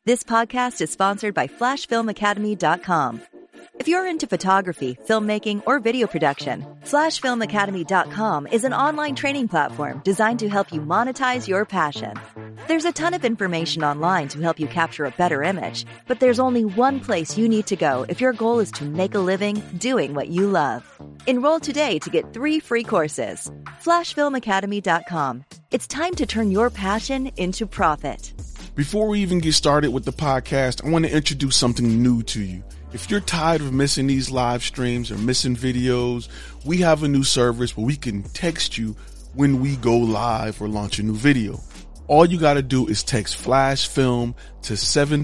This podcast is sponsored by FlashFilmAcademy.com. If you're into photography, filmmaking, or video production, FlashFilmAcademy.com is an online training platform designed to help you monetize your passion. There's a ton of information online to help you capture a better image, but there's only one place you need to go if your goal is to make a living doing what you love. Enroll today to get 3 free courses. FlashFilmAcademy.com. It's time to turn your passion into profit. Before we even get started with the podcast, I want to introduce something new to you. If you're tired of missing these live streams or missing videos, we have a new service where we can text you when we go live or launch a new video. All you got to do is text Flash Film to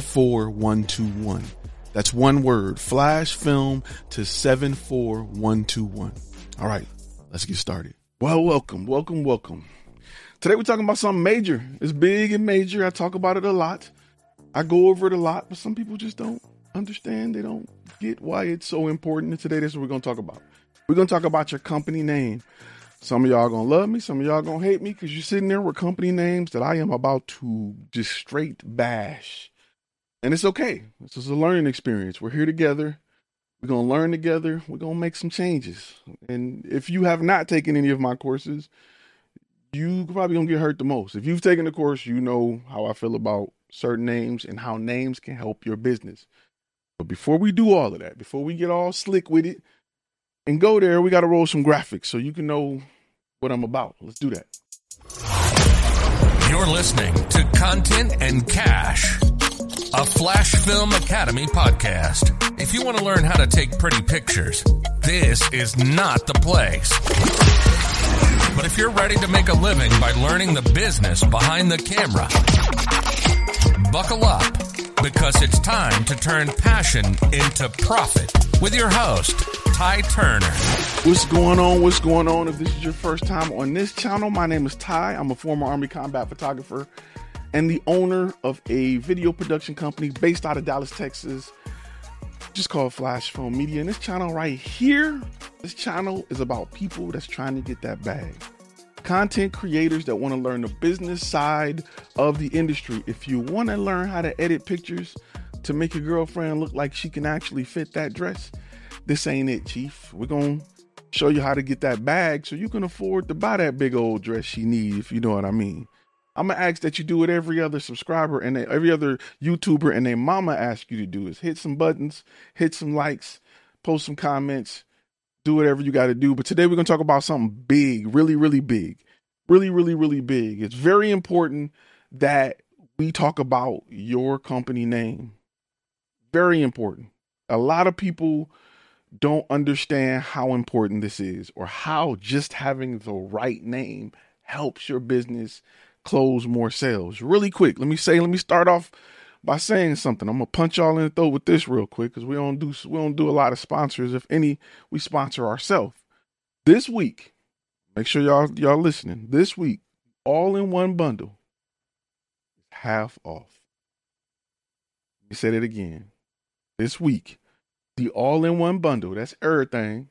74121. That's one word, Flash Film to 74121. All right, let's get started. Well, welcome. Today we're talking about something major. It's big and major. I talk about it a lot. I go over it a lot, but some people just don't understand. They don't get why it's so important. And today, that's what we're going to talk about. We're going to talk about your company name. Some of y'all going to love me. Some of y'all going to hate me because you're sitting there with company names that I am about to just straight bash. And it's okay. This is a learning experience. We're here together. We're going to learn together. We're going to make some changes. And if you have not taken any of my courses, you probably going to get hurt the most. If you've taken the course, you know how I feel about certain names and how names can help your business. But before we do all of that, before we get all slick with it and go there, we got to roll some graphics so you can know what I'm about. Let's do that. You're listening to Content and Cash, a Flash Film Academy podcast. If you want to learn how to take pretty pictures, this is not the place. But if you're ready to make a living by learning the business behind the camera, buckle up, because it's time to turn passion into profit with your host, Ty Turner. What's going on? If this is your first time on this channel, my name is Ty. I'm a former Army combat photographer and the owner of a video production company based out of Dallas, Texas, just called Flash Film Media. And this channel right here, this channel is about people that's trying to get that bag. Content creators that want to learn the business side of the industry. If you want to learn how to edit pictures to make your girlfriend look like she can actually fit that dress, this ain't it, Chief. We're going to show you how to get that bag so you can afford to buy that big old dress she needs, if you know what I mean. I'm going to ask that you do what every other subscriber and every other YouTuber and their mama asks you to do, is hit some buttons, hit some likes, post some comments, do whatever you got to do. But today we're going to talk about something big, really big. It's very important that we talk about your company name. Very important. A lot of people don't understand how important this is, or how just having the right name helps your business close more sales. Really quick, let me start off by saying something. I'm gonna punch y'all in the throat with this real quick, because we don't do a lot of sponsors. If any, we sponsor ourselves. This week, make sure y'all listening. This week, all in one bundle, half off. Let me say that again. This week, the all in one bundle, that's everything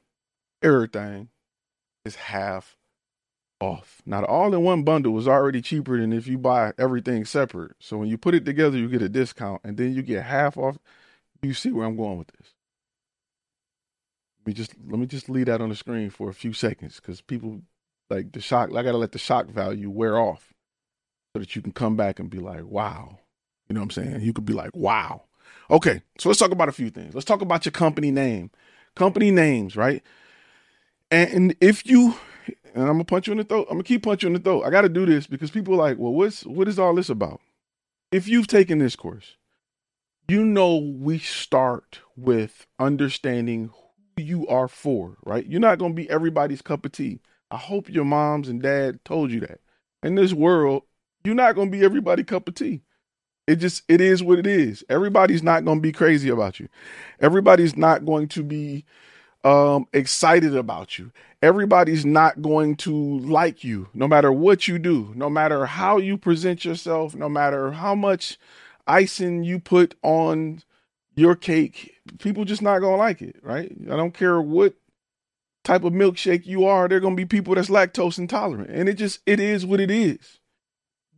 is half off. Now, the all-in-one bundle is already cheaper than if you buy everything separate. So when you put it together, you get a discount, and then you get half off. You see where I'm going with this. Let me just leave that on the screen for a few seconds, because people like the shock. I gotta let the shock value wear off so that you can come back and be like, wow. You know what I'm saying? You could be like, wow. Okay, so let's talk about a few things. Let's talk about your company name. Company names, right? And if you... And I'm going to punch you in the throat. I'm going to keep punching you in the throat. I got to do this because people are like, well, what is all this about? If you've taken this course, you know we start with understanding who you are for, right? You're not going to be everybody's cup of tea. I hope your moms and dad told you that. In this world, you're not going to be everybody's cup of tea. It is what it is. Everybody's not going to be crazy about you. Everybody's not going to be excited about you. Everybody's not going to like you, no matter what you do, no matter how you present yourself, no matter how much icing you put on your cake. People just not going to like it, right? I don't care what type of milkshake you are. There are going to be people that's lactose intolerant, and it is what it is.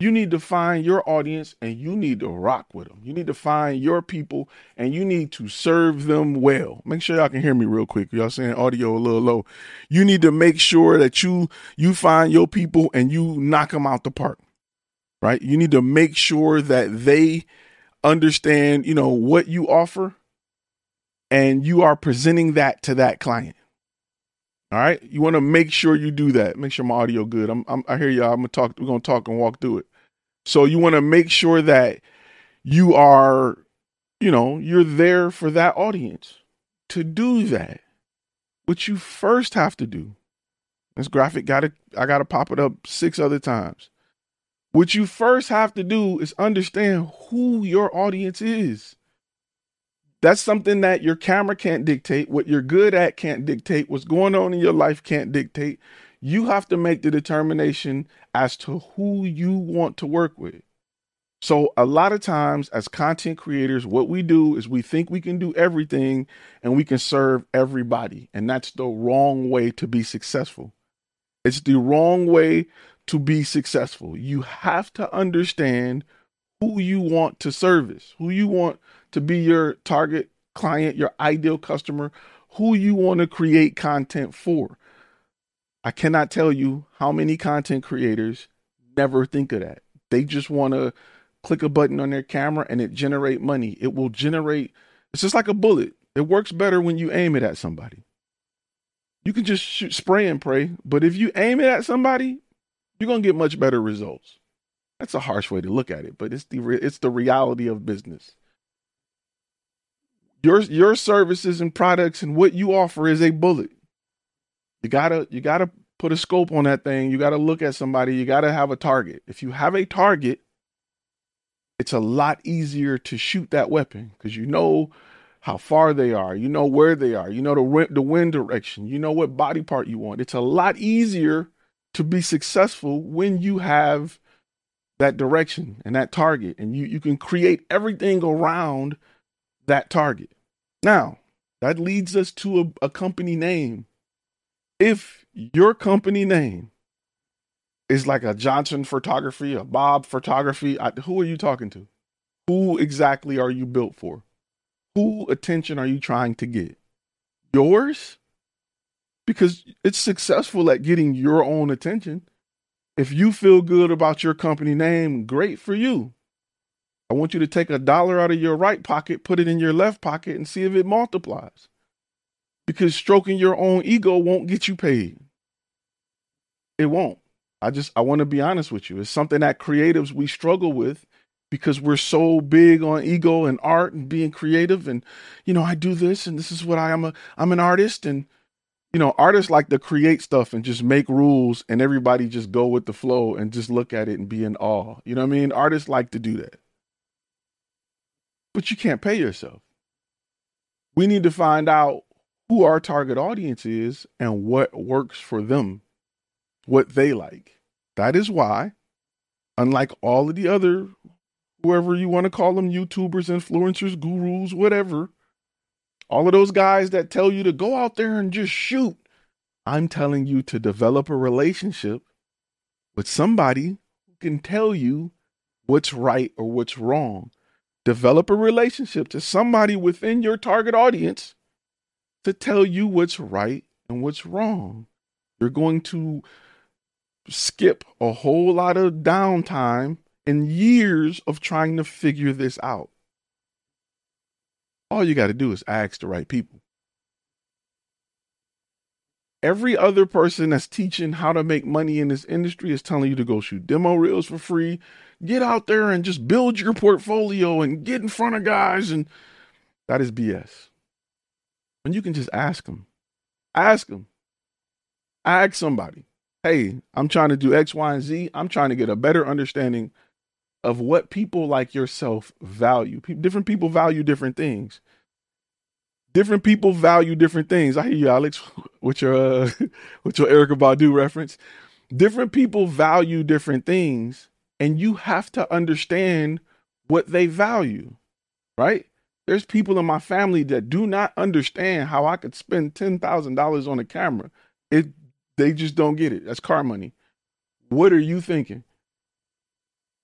You need to find your audience and you need to rock with them. You need to find your people and you need to serve them well. Make sure y'all can hear me real quick. Y'all saying audio a little low. You need to make sure that you find your people and you knock them out the park, right? You need to make sure that they understand, what you offer and you are presenting that to that client. All right. You want to make sure you do that. Make sure my audio good. I hear y'all. We're going to talk and walk through it. So you want to make sure that you are, you're there for that audience. To do that, what you first have to do, this graphic I got to pop it up 6 other times. What you first have to do is understand who your audience is. That's something that your camera can't dictate. What you're good at can't dictate. What's going on in your life can't dictate. You have to make the determination as to who you want to work with. So a lot of times as content creators, what we do is we think we can do everything and we can serve everybody. And that's the wrong way to be successful. It's the wrong way to be successful. You have to understand who you want to service, who you want to be your target client, your ideal customer, who you want to create content for. I cannot tell you how many content creators never think of that. They just want to click a button on their camera and it generate money. It will generate. It's just like a bullet. It works better when you aim it at somebody. You can just shoot, spray and pray. But if you aim it at somebody, you're going to get much better results. That's a harsh way to look at it, but it's the reality of business. Your services and products and what you offer is a bullet. You gotta put a scope on that thing. You gotta look at somebody. You gotta have a target. If you have a target, it's a lot easier to shoot that weapon because you know how far they are. You know where they are. You know the wind direction. You know what body part you want. It's a lot easier to be successful when you have that direction and that target, and you can create everything around that target. Now, that leads us to a company name. If your company name is like a Johnson Photography, a Bob Photography, who are you talking to? Who exactly are you built for? Who attention are you trying to get? Yours? Because it's successful at getting your own attention. If you feel good about your company name, great for you. I want you to take $1 out of your right pocket, put it in your left pocket, and see if it multiplies. Because stroking your own ego won't get you paid. It won't. I want to be honest with you. It's something that creatives, we struggle with because we're so big on ego and art and being creative. And, I do this and this is what I am. I'm an artist. And, artists like to create stuff and just make rules and everybody just go with the flow and just look at it and be in awe. You know what I mean? Artists like to do that. But you can't pay yourself. We need to find out who our target audience is and what works for them, what they like. That is why, unlike all of the other, whoever you want to call them, YouTubers, influencers, gurus, whatever, all of those guys that tell you to go out there and just shoot, I'm telling you to develop a relationship with somebody who can tell you what's right or what's wrong. Develop a relationship to somebody within your target audience to tell you what's right and what's wrong. You're going to skip a whole lot of downtime and years of trying to figure this out. All you got to do is ask the right people. Every other person that's teaching how to make money in this industry is telling you to go shoot demo reels for free. Get out there and just build your portfolio and get in front of guys. And that is BS. When you can just ask them. Ask somebody. Hey, I'm trying to do X, Y, and Z. I'm trying to get a better understanding of what people like yourself value. Different people value different things. Different people value different things. I hear you, Alex, with your Erykah Badu reference. Different people value different things, and you have to understand what they value, right? There's people in my family that do not understand how I could spend $10,000 on a camera. They, They just don't get it. That's car money. What are you thinking?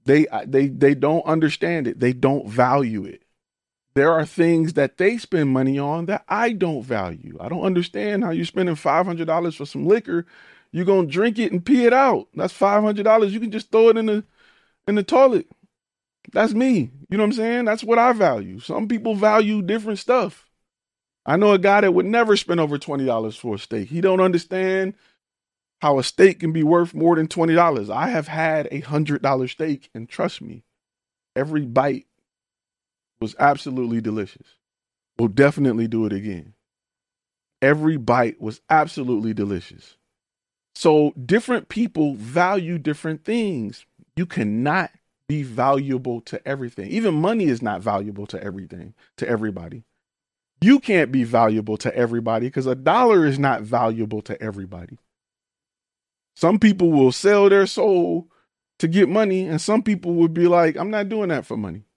They don't understand it. They don't value it. There are things that they spend money on that I don't value. I don't understand how you're spending $500 for some liquor. You're going to drink it and pee it out. That's $500. You can just throw it in the toilet. That's me. You know what I'm saying? That's what I value. Some people value different stuff. I know a guy that would never spend over $20 for a steak. He don't understand how a steak can be worth more than $20. I have had $100 steak, and trust me, every bite was absolutely delicious. We'll definitely do it again. Every bite was absolutely delicious. So different people value different things. You cannot be valuable to everything. Even money is not valuable to everything, to everybody. You can't be valuable to everybody because $1 is not valuable to everybody. Some people will sell their soul to get money, and some people would be like, I'm not doing that for money.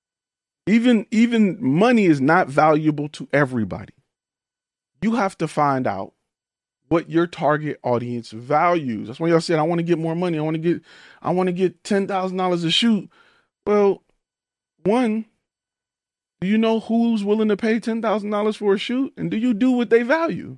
Even money is not valuable to everybody. You have to find out what your target audience values. That's why y'all said, I want to get more money. I want to get $10,000 a shoot. Well, one, do you know who's willing to pay $10,000 for a shoot? And do you do what they value?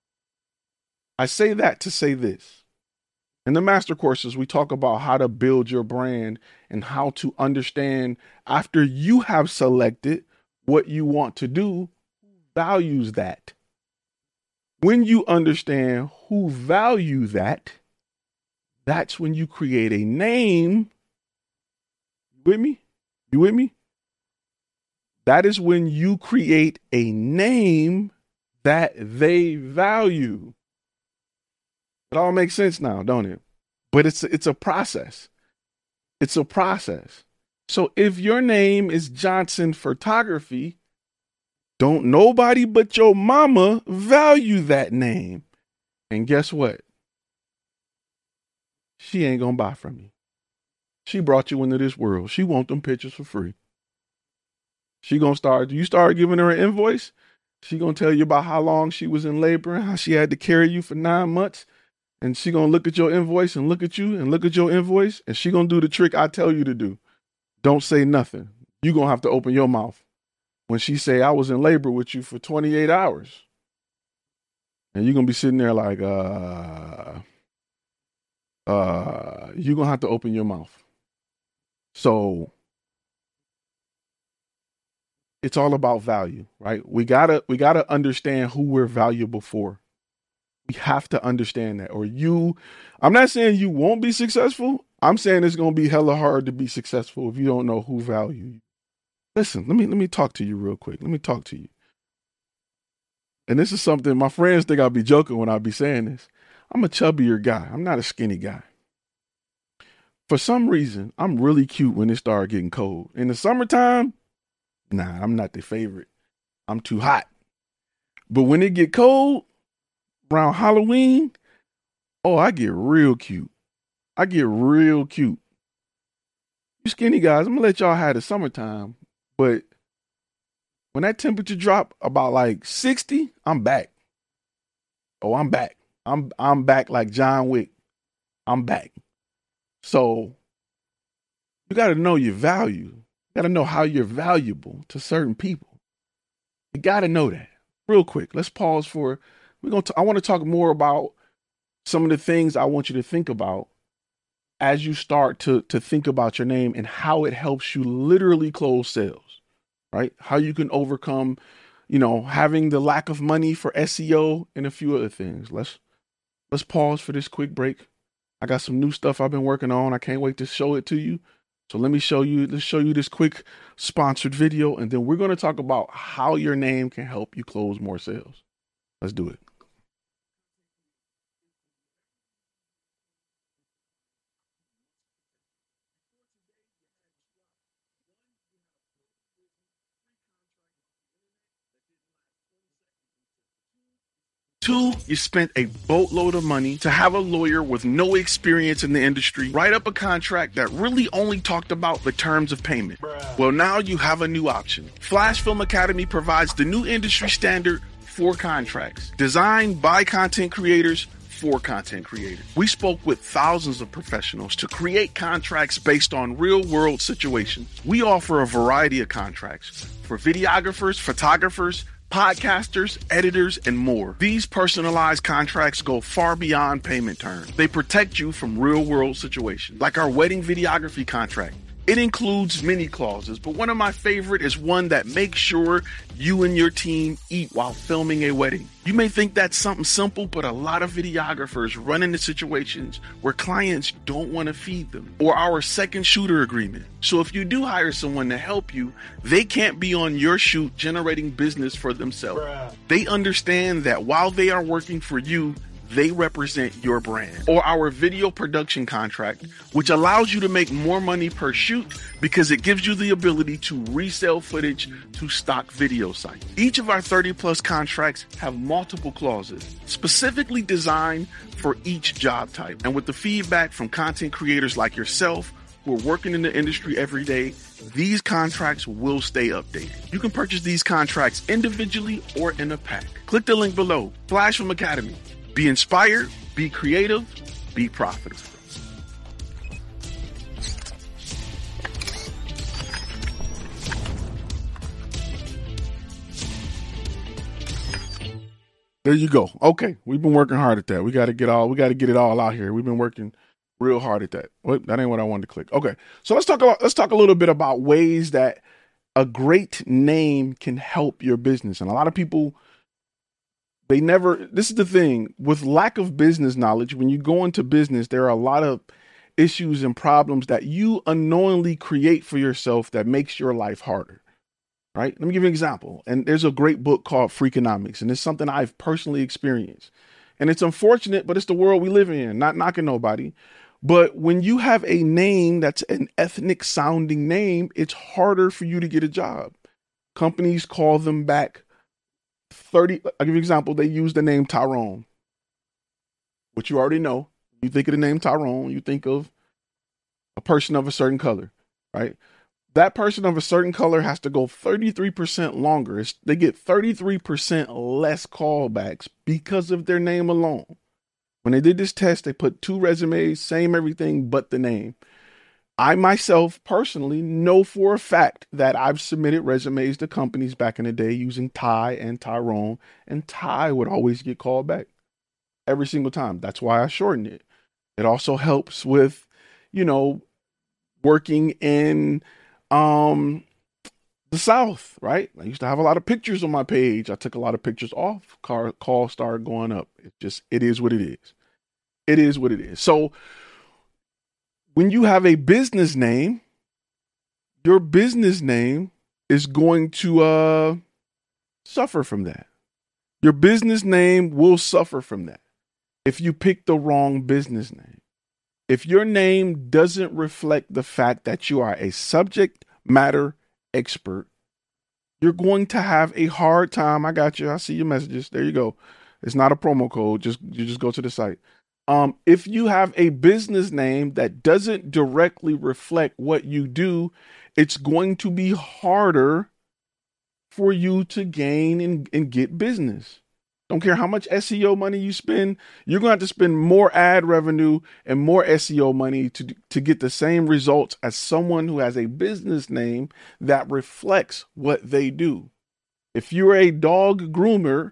I say that to say this. In the master courses, we talk about how to build your brand and how to understand after you have selected what you want to do, who values that. When you understand who value that, that's when you create a name. You with me? You with me? That is when you create a name that they value. It all makes sense now, don't it? But it's a process. It's a process. So if your name is Johnson Photography, don't nobody but your mama value that name. And guess what? She ain't gonna buy from you. She brought you into this world. She want them pictures for free. She gonna start giving her an invoice. She gonna tell you about how long she was in labor and how she had to carry you for 9 months. And she gonna look at your invoice and look at you and look at your invoice. And she gonna do the trick I tell you to do. Don't say nothing. You gonna have to open your mouth. When she say, I was in labor with you for 28 hours. And you're going to be sitting there like, you're going to have to open your mouth. So it's all about value, right? We gotta understand who we're valuable for. We have to understand that. I'm not saying you won't be successful. I'm saying it's going to be hella hard to be successful if you don't know who value you. Listen, let me talk to you real quick. Let me talk to you. And this is something my friends think I'll be joking when I be saying this. I'm a chubbier guy. I'm not a skinny guy. For some reason, I'm really cute when it started getting cold. In the summertime, nah, I'm not the favorite. I'm too hot. But when it get cold, around Halloween, oh, I get real cute. You skinny guys, I'm going to let y'all have the summertime. But when that temperature drop about like 60, I'm back. Oh, I'm back. I'm back like John Wick. I'm back. So you got to know your value. You got to know how you're valuable to certain people. You got to know that. Real quick, let's pause for. I want to talk more about some of the things I want you to think about as you start to think about your name and how it helps you literally close sales, right? How you can overcome, having the lack of money for SEO and a few other things. Let's pause for this quick break. I got some new stuff I've been working on. I can't wait to show it to you. So let's show you this quick sponsored video, and then we're going to talk about how your name can help you close more sales. Let's do it. Two, you spent a boatload of money to have a lawyer with no experience in the industry write up a contract that really only talked about the terms of payment. Well, now you have a new option. Flash Film Academy provides the new industry standard for contracts, designed by content creators for content creators. We spoke with thousands of professionals to create contracts based on real-world situations. We offer a variety of contracts for videographers, photographers, podcasters, editors, and more. These personalized contracts go far beyond payment terms. They protect you from real-world situations, like our wedding videography contract. It includes many clauses, but one of my favorite is one that makes sure you and your team eat while filming a wedding. You may think that's something simple, but a lot of videographers run into situations where clients don't want to feed them, or our second shooter agreement. So if you do hire someone to help you, they can't be on your shoot generating business for themselves. They understand that while they are working for you, they represent your brand. Or our video production contract, which allows you to make more money per shoot because it gives you the ability to resell footage to stock video sites. Each of our 30 plus contracts have multiple clauses specifically designed for each job type. And with the feedback from content creators like yourself who are working in the industry every day, these contracts will stay updated. You can purchase these contracts individually or in a pack. Click the link below. Flash Film Academy. Be inspired, be creative, be profitable. There you go. Okay, we've been working hard at that. We got to get it all out here. We've been working real hard at that. Well, that ain't what I wanted to click. Okay, so let's talk a little bit about ways that a great name can help your business. And a lot of people, this is the thing with lack of business knowledge. When you go into business, there are a lot of issues and problems that you unknowingly create for yourself that makes your life harder, right? Let me give you an example. And there's a great book called Freakonomics, and it's something I've personally experienced. And it's unfortunate, but it's the world we live in, not knocking nobody. But when you have a name that's an ethnic sounding name, it's harder for you to get a job. Companies call them back 30. I'll give you an example. They use the name Tyrone, which you already know. You think of the name Tyrone, you think of a person of a certain color, right? That person of a certain color has to go 33% longer. They get 33% less callbacks because of their name alone. When they did this test, they put 2 resumes, same everything but the name. I myself personally know for a fact that I've submitted resumes to companies back in the day using Ty and Tyrone, and Ty would always get called back every single time. That's why I shortened it. It also helps with, working in the South, right? I used to have a lot of pictures on my page. I took a lot of pictures off. Calls started going up. It is what it is. It is what it is. So when you have a business name, your business name is going to suffer from that. Your business name will suffer from that if you pick the wrong business name. If your name doesn't reflect the fact that you are a subject matter expert, you're going to have a hard time. I got you. I see your messages. There you go. It's not a promo code. You just go to the site. If you have a business name that doesn't directly reflect what you do, it's going to be harder for you to gain and get business. Don't care how much SEO money you spend, you're going to have to spend more ad revenue and more SEO money to get the same results as someone who has a business name that reflects what they do. If you're a dog groomer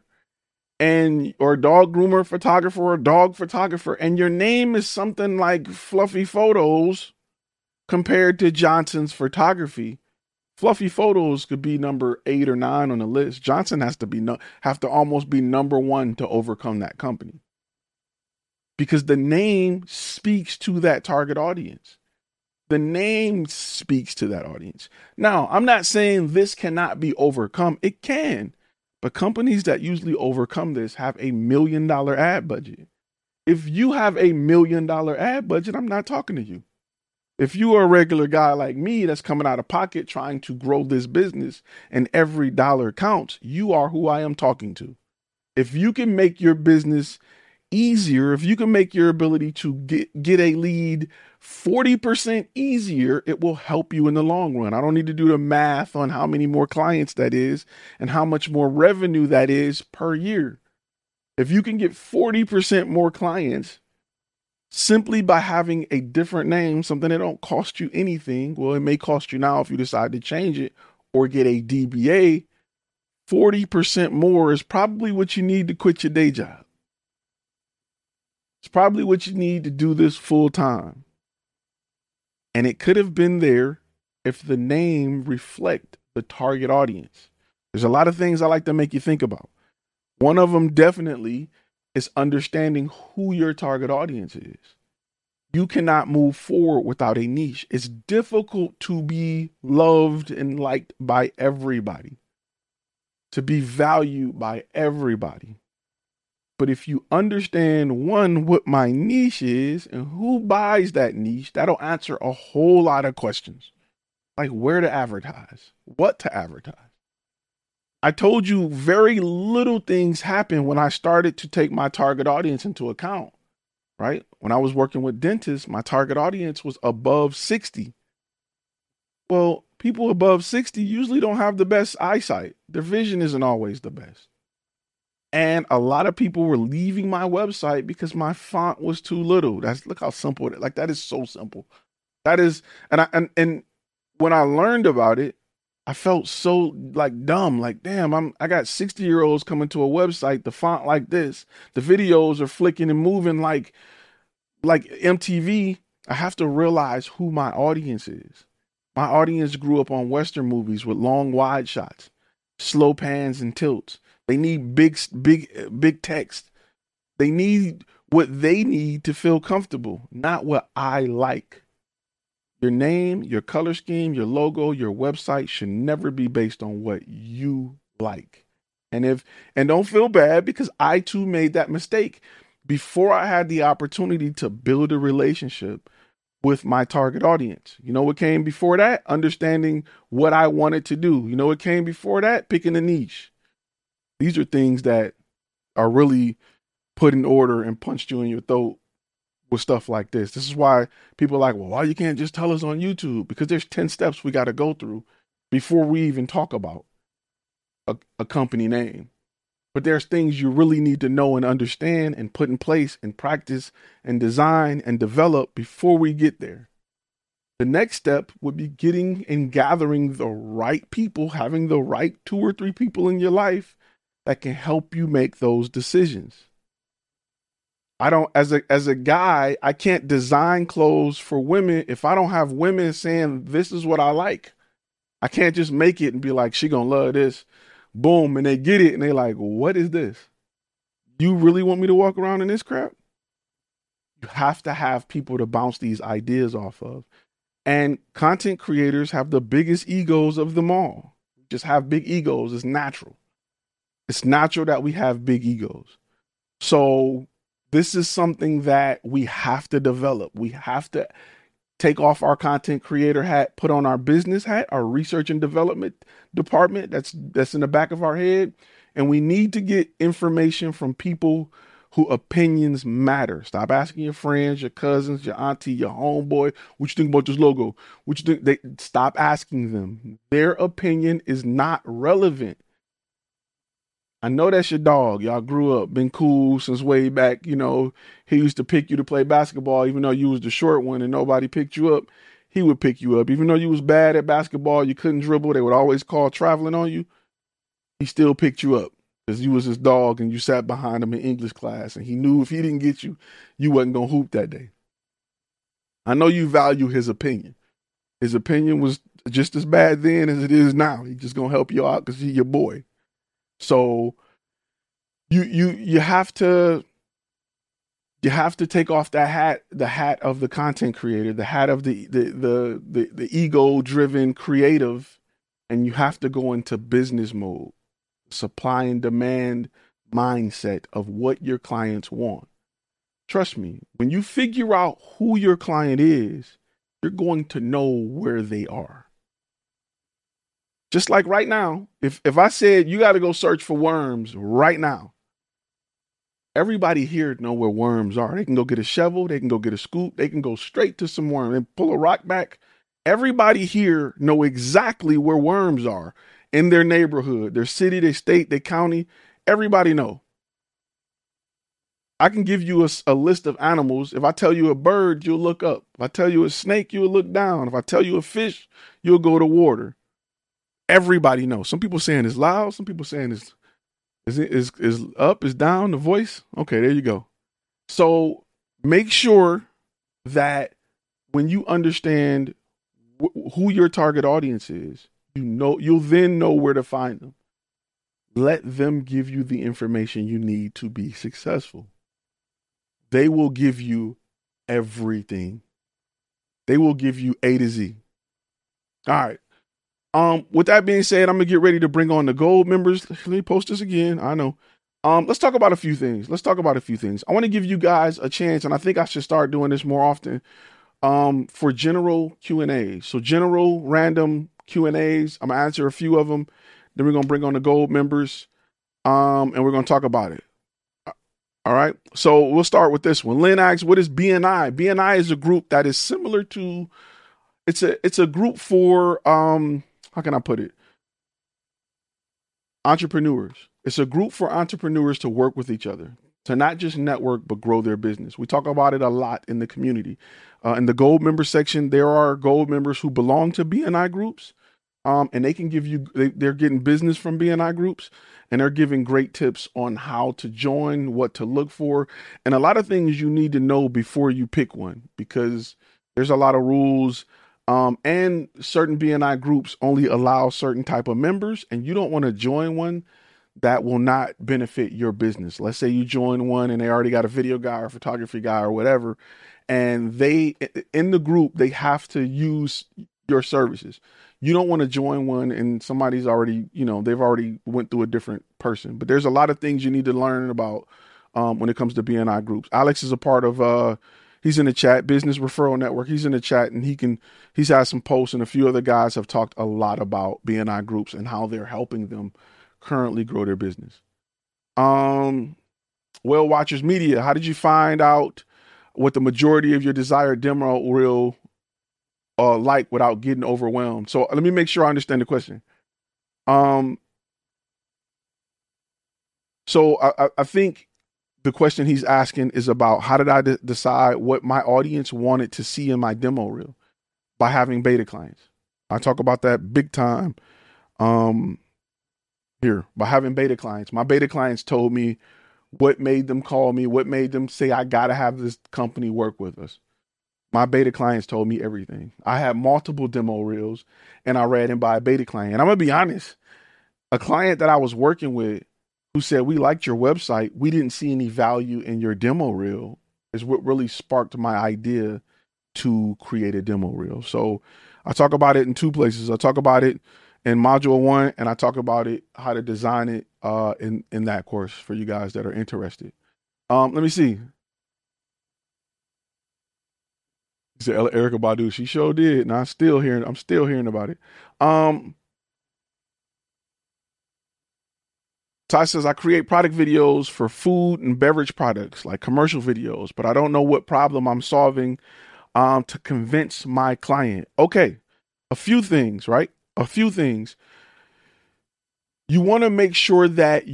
or dog groomer photographer or dog photographer, and your name is something like Fluffy Photos compared to Johnson's Photography, Fluffy Photos could be number 8 or 9 on the list. Johnson have to almost be number 1 to overcome that company, because the name speaks to that target audience. The name speaks to that audience. Now, I'm not saying this cannot be overcome. It can. But companies that usually overcome this have $1 million ad budget. If you have $1 million ad budget, I'm not talking to you. If you are a regular guy like me that's coming out of pocket trying to grow this business and every dollar counts, you are who I am talking to. If you can make your business easier, if you can make your ability to get a lead 40% easier, it will help you in the long run. I don't need to do the math on how many more clients that is and how much more revenue that is per year. If you can get 40% more clients simply by having a different name, something that don't cost you anything. Well, it may cost you now if you decide to change it or get a DBA. 40% more is probably what you need to quit your day job. It's probably what you need to do this full time. And it could have been there if the name reflect the target audience. There's a lot of things I like to make you think about. One of them definitely is understanding who your target audience is. You cannot move forward without a niche. It's difficult to be loved and liked by everybody, to be valued by everybody. But if you understand, one, what my niche is and who buys that niche, that'll answer a whole lot of questions. Like where to advertise, what to advertise. I told you very little things happened when I started to take my target audience into account, right? When I was working with dentists, my target audience was above 60. Well, people above 60 usually don't have the best eyesight. Their vision isn't always the best. And a lot of people were leaving my website because my font was too little. Look how simple it is. Like that is so simple. That is, and when I learned about it, I felt so like dumb, like, damn, I got 60-year-olds coming to a website, the font like this, the videos are flicking and moving like MTV. I have to realize who my audience is. My audience grew up on Western movies with long wide shots, slow pans and tilts. They need big text. They need what they need to feel comfortable, not what I like. Your name, your color scheme, your logo, your website should never be based on what you like. And don't feel bad because I too made that mistake before I had the opportunity to build a relationship with my target audience. You know what came before that? Understanding what I wanted to do. You know what came before that? Picking a niche. These are things that are really put in order and punched you in your throat with stuff like this. This is why people are like, well, why you can't just tell us on YouTube? Because there's 10 steps we got to go through before we even talk about a company name. But there's things you really need to know and understand and put in place and practice and design and develop before we get there. The next step would be getting and gathering the right people, having the right 2 or 3 people in your life that can help you make those decisions. I don't, as a guy, I can't design clothes for women if I don't have women saying, this is what I like. I can't just make it and be like, she gonna love this. Boom. And they get it and they like, what is this? You really want me to walk around in this crap? You have to have people to bounce these ideas off of. And content creators have the biggest egos of them all. Just have big egos. It's natural. It's natural that we have big egos. So this is something that we have to develop. We have to take off our content creator hat, put on our business hat, our research and development department that's in the back of our head. And we need to get information from people who opinions matter. Stop asking your friends, your cousins, your auntie, your homeboy, what you think about this logo? What you think? Stop asking them. Their opinion is not relevant. I know that's your dog. Y'all grew up, been cool since way back. You know, he used to pick you to play basketball, even though you was the short one and nobody picked you up. He would pick you up. Even though you was bad at basketball, you couldn't dribble. They would always call traveling on you. He still picked you up because you was his dog and you sat behind him in English class. And he knew if he didn't get you, you wasn't going to hoop that day. I know you value his opinion. His opinion was just as bad then as it is now. He's just going to help you out because he's your boy. So you have to take off that hat, the hat of the content creator, the hat of the ego driven creative, and you have to go into business mode, supply and demand mindset of what your clients want. Trust me, when you figure out who your client is, you're going to know where they are. Just like right now, if I said you got to go search for worms right now, everybody here know where worms are. They can go get a shovel. They can go get a scoop. They can go straight to some worms and pull a rock back. Everybody here know exactly where worms are in their neighborhood, their city, their state, their county. Everybody know. I can give you a list of animals. If I tell you a bird, you'll look up. If I tell you a snake, you'll look down. If I tell you a fish, you'll go to water. Everybody knows. Some people saying it's loud. Some people saying is up, is down, the voice. Okay, there you go. So make sure that when you understand who your target audience is, you'll then know where to find them. Let them give you the information you need to be successful. They will give you everything. They will give you A to Z. All right. With that being said, I'm gonna get ready to bring on the gold members. Let me post this again. I know. Let's talk about a few things. I want to give you guys a chance, and I think I should start doing this more often. For general Q&As. So general random Q&As. I'm gonna answer a few of them. Then we're gonna bring on the gold members. And we're gonna talk about it. All right. So we'll start with this one. Lynn asks, what is BNI? BNI is a group that is similar to, it's a group for, how can I put it? Entrepreneurs. It's a group for entrepreneurs to work with each other, to not just network, but grow their business. We talk about it a lot in the community. In the gold member section, there are gold members who belong to BNI groups. And they can give you, they're getting business from BNI groups, and they're giving great tips on how to join, what to look for, and a lot of things you need to know before you pick one, because there's a lot of rules. And certain BNI groups only allow certain type of members, and you don't want to join one that will not benefit your business. Let's say you join one and they already got a video guy or photography guy or whatever, and they, in the group, they have to use your services. You don't want to join one and somebody's already, they've already went through a different person. But there's a lot of things you need to learn about when it comes to BNI groups. Alex is a part of, he's in the chat, Business Referral Network. He's in the chat, and he's had some posts, and a few other guys have talked a lot about BNI groups and how they're helping them currently grow their business. Whale Watchers Media, how did you find out what the majority of your desired demo reel like without getting overwhelmed? So let me make sure I understand the question. So I think the question he's asking is about how did I decide what my audience wanted to see in my demo reel by having beta clients. I talk about that big time here by having beta clients. My beta clients told me what made them call me, what made them say, I got to have this company work with us. My beta clients told me everything. I had multiple demo reels, and I ran them by a beta client. And I'm going to be honest, a client that I was working with who said, we liked your website, we didn't see any value in your demo reel, is what really sparked my idea to create a demo reel. So I talk about it in two places. I talk about it in module 1, and I talk about it, how to design it in that course for you guys that are interested. Let me see. He said Erykah Badu. She sure did. And I'm still hearing about it. Ty says, I create product videos for food and beverage products, like commercial videos, but I don't know what problem I'm solving to convince my client. Okay. A few things, right? A few things. You want to make sure that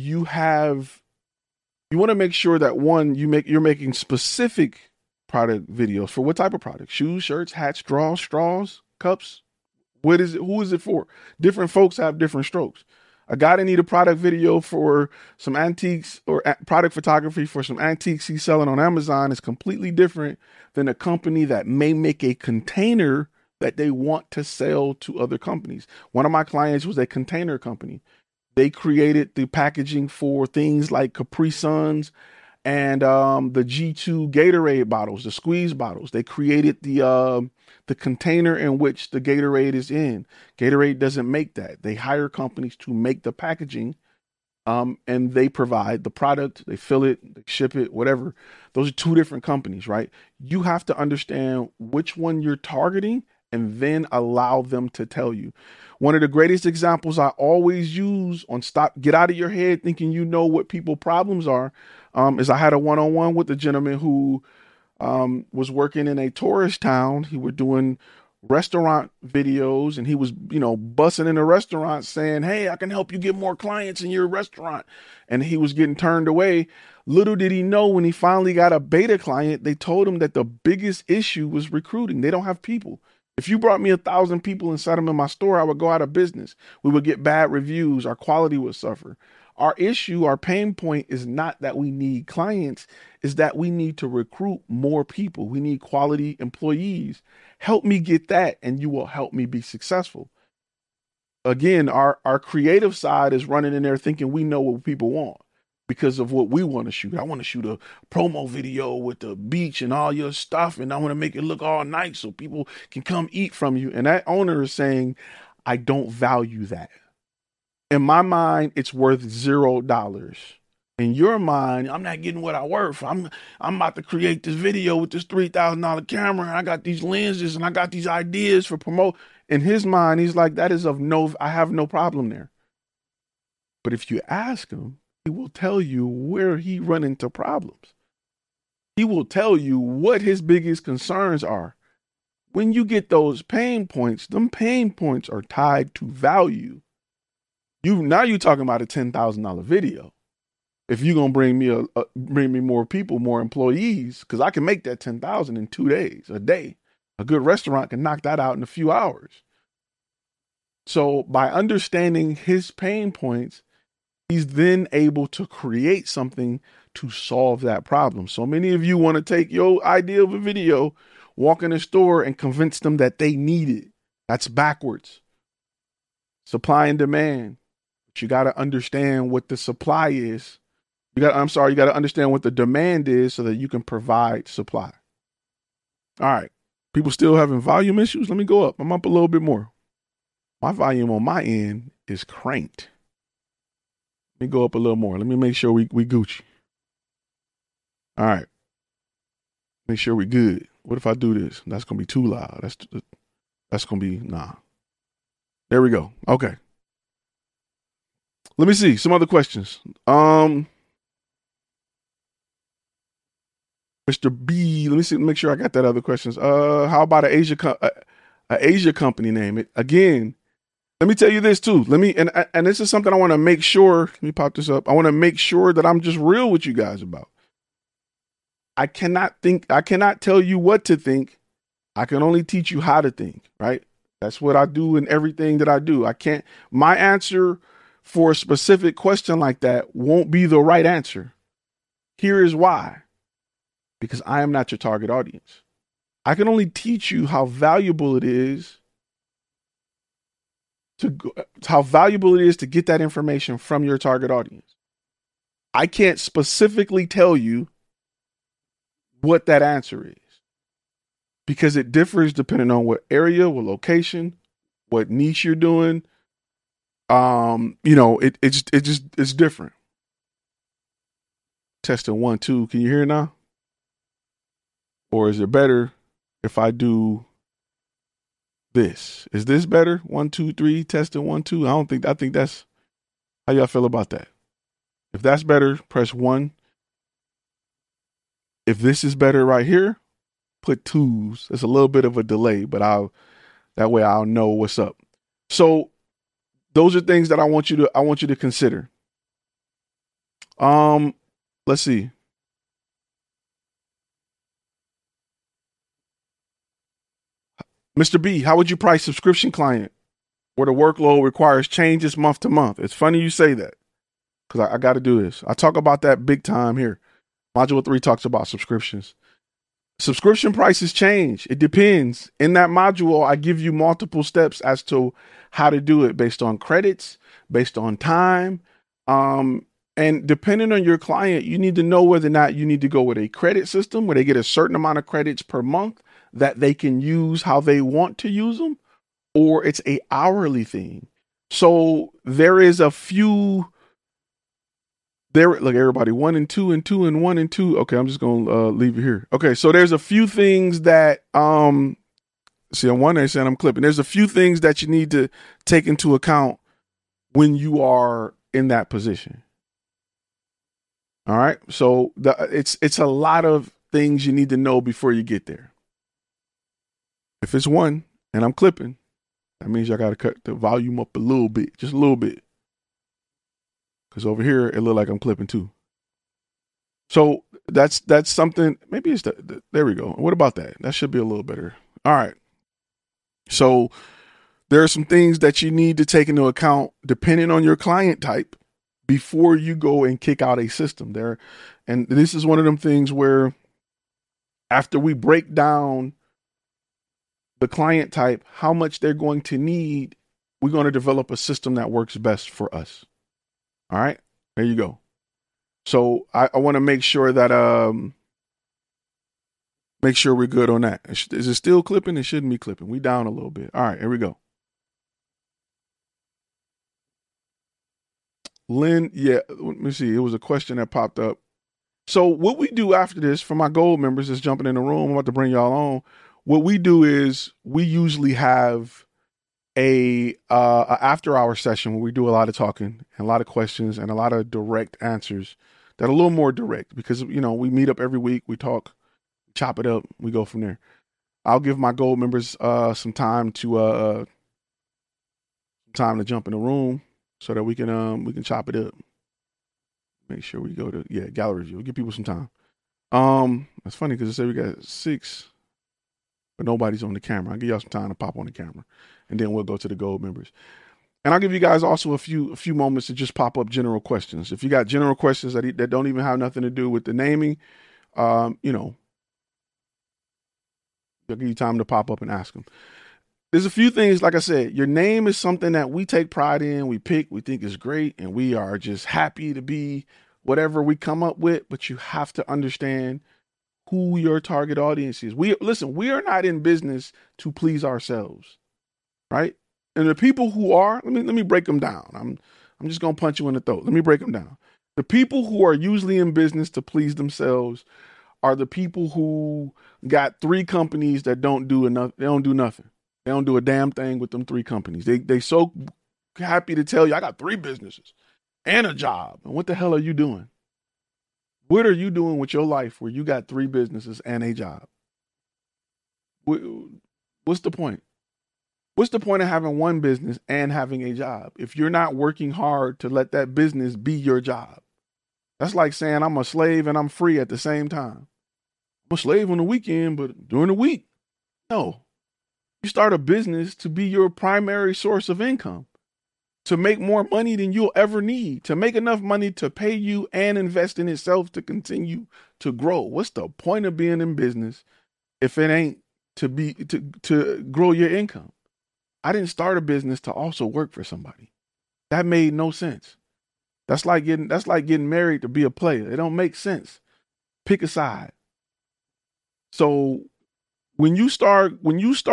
one, you're making specific product videos for what type of product? Shoes, shirts, hats, straws, cups. What is it? Who is it for? Different folks have different strokes. A guy that need a product video for some antiques or product photography for some antiques he's selling on Amazon is completely different than a company that may make a container that they want to sell to other companies. One of my clients was a container company. They created the packaging for things like Capri Suns and the G2 Gatorade bottles, the squeeze bottles. They created the container in which the Gatorade is in. Gatorade doesn't make that. They hire companies to make the packaging, and they provide the product. They fill it, they ship it, whatever. Those are two different companies, right? You have to understand which one you're targeting and then allow them to tell you. One of the greatest examples I always use on get out of your head thinking you know what people's problems are, is I had a one-on-one with a gentleman who was working in a tourist town. He was doing restaurant videos, and he was, bussing in a restaurant saying, hey, I can help you get more clients in your restaurant. And he was getting turned away. Little did he know, when he finally got a beta client, they told him that the biggest issue was recruiting. They don't have people. If you brought me 1,000 people and set them in my store, I would go out of business. We would get bad reviews. Our quality would suffer. Our issue, our pain point is not that we need clients, is that we need to recruit more people. We need quality employees. Help me get that, and you will help me be successful. Again, our creative side is running in there thinking we know what people want because of what we want to shoot. I want to shoot a promo video with the beach and all your stuff, and I want to make it look all nice so people can come eat from you. And that owner is saying, I don't value that. In my mind, it's worth $0. In your mind, I'm not getting what I worth. I'm about to create this video with this $3,000 camera, and I got these lenses and I got these ideas for promote. In his mind, he's like, that is I have no problem there. But if you ask him, he will tell you where he run into problems. He will tell you what his biggest concerns are. When you get those pain points, them pain points are tied to value. Now you're talking about a $10,000 video. If you're gonna bring me more people, more employees, because I can make that 10,000 in 2 days, a day. A good restaurant can knock that out in a few hours. So by understanding his pain points, he's then able to create something to solve that problem. So many of you want to take your idea of a video, walk in a store, and convince them that they need it. That's backwards. Supply and demand. But you got to understand what the supply is. You got to understand what the demand is so that you can provide supply. All right. People still having volume issues? Let me go up. I'm up a little bit more. My volume on my end is cranked. Let me go up a little more. Let me make sure we Gucci. All right. Make sure we good. What if I do this? That's going to be too loud. That's going to be, nah. There we go. Okay. Let me see some other questions. Mr. B, let me see, make sure I got that other questions. How about an Asia company name? Again, let me tell you this too. And this is something I want to make sure. Let me pop this up. I want to make sure that I'm just real with you guys about. I cannot tell you what to think. I can only teach you how to think, right? That's what I do in everything that I do. My answer for a specific question like that won't be the right answer. Here is why. Because I am not your target audience. I can only teach you how valuable it is to get that information from your target audience. I can't specifically tell you what that answer is because it differs depending on what area, what location, what niche you're doing. It's different. Testing 1, 2. Can you hear now? Or is it better if I do this? Is this better? 1, 2, 3, testing 1, 2. I think that's how y'all feel about that. If that's better, press 1. If this is better right here, put 2s. It's a little bit of a delay, but that way I'll know what's up. So those are things that I want you to consider. Let's see. Mr. B, how would you price subscription client where the workload requires changes month to month? It's funny you say that because I got to do this. I talk about that big time here. Module 3 talks about subscriptions. Subscription prices change. It depends. In that module, I give you multiple steps as to how to do it based on credits, based on time. And depending on your client, you need to know whether or not you need to go with a credit system where they get a certain amount of credits per month that they can use how they want to use them, or it's a hourly thing. So there is a few there. Look, everybody, 1 and 2 and 2 and 1 and 2. Okay. I'm just going to leave it here. Okay. So there's a few things that, see, on one hand, I'm clipping. There's a few things that you need to take into account when you are in that position. All right. So it's a lot of things you need to know before you get there. If it's 1 and I'm clipping, that means I got to cut the volume up a little bit, just a little bit. Because over here, it look like I'm clipping 2. So that's something. Maybe it's there we go. What about that? That should be a little better. All right. So there are some things that you need to take into account depending on your client type before you go and kick out a system there. And this is one of them things where after we break down the client type, how much they're going to need, we're going to develop a system that works best for us. All right, there you go. So I want to make sure that make sure we're good on that. Is it still clipping? It shouldn't be clipping. We down a little bit. All right, here we go. Lynn, yeah, let me see. It was a question that popped up. So what we do after this for my gold members that's jumping in the room, I'm about to bring y'all on. What we do is we usually have a after hour session where we do a lot of talking and a lot of questions and a lot of direct answers that are a little more direct because, you know, we meet up every week, we talk, chop it up, we go from there. I'll give my gold members some time to jump in the room so that we can chop it up. Make sure we go to gallery view. We'll give people some time. That's funny because it said we got 6, but nobody's on the camera. I'll give y'all some time to pop on the camera, and then we'll go to the gold members. And I'll give you guys also a few moments to just pop up general questions. If you got general questions that don't even have nothing to do with the naming, you know, I'll give you time to pop up and ask them. There's a few things, like I said, your name is something that we take pride in, we pick, we think is great, and we are just happy to be whatever we come up with, but you have to understand who your target audience is. We are not in business to please ourselves, right? And the people who are, let me break them down. I'm just going to punch you in the throat. Let me break them down. The people who are usually in business to please themselves are the people who got 3 companies that don't do enough. They don't do nothing. They don't do a damn thing with them 3 companies. They so happy to tell you, I got 3 businesses and a job. And what the hell are you doing? What are you doing with your life where you got 3 businesses and a job? What's the point? What's the point of having 1 business and having a job if you're not working hard to let that business be your job? That's like saying I'm a slave and I'm free at the same time. I'm a slave on the weekend, but during the week, no. You start a business to be your primary source of income, to make more money than you'll ever need, to make enough money to pay you and invest in itself to continue to grow. What's the point of being in business if it ain't to grow your income? I didn't start a business to also work for somebody. That made no sense. That's like getting married to be a player. It don't make sense. Pick a side. So when you start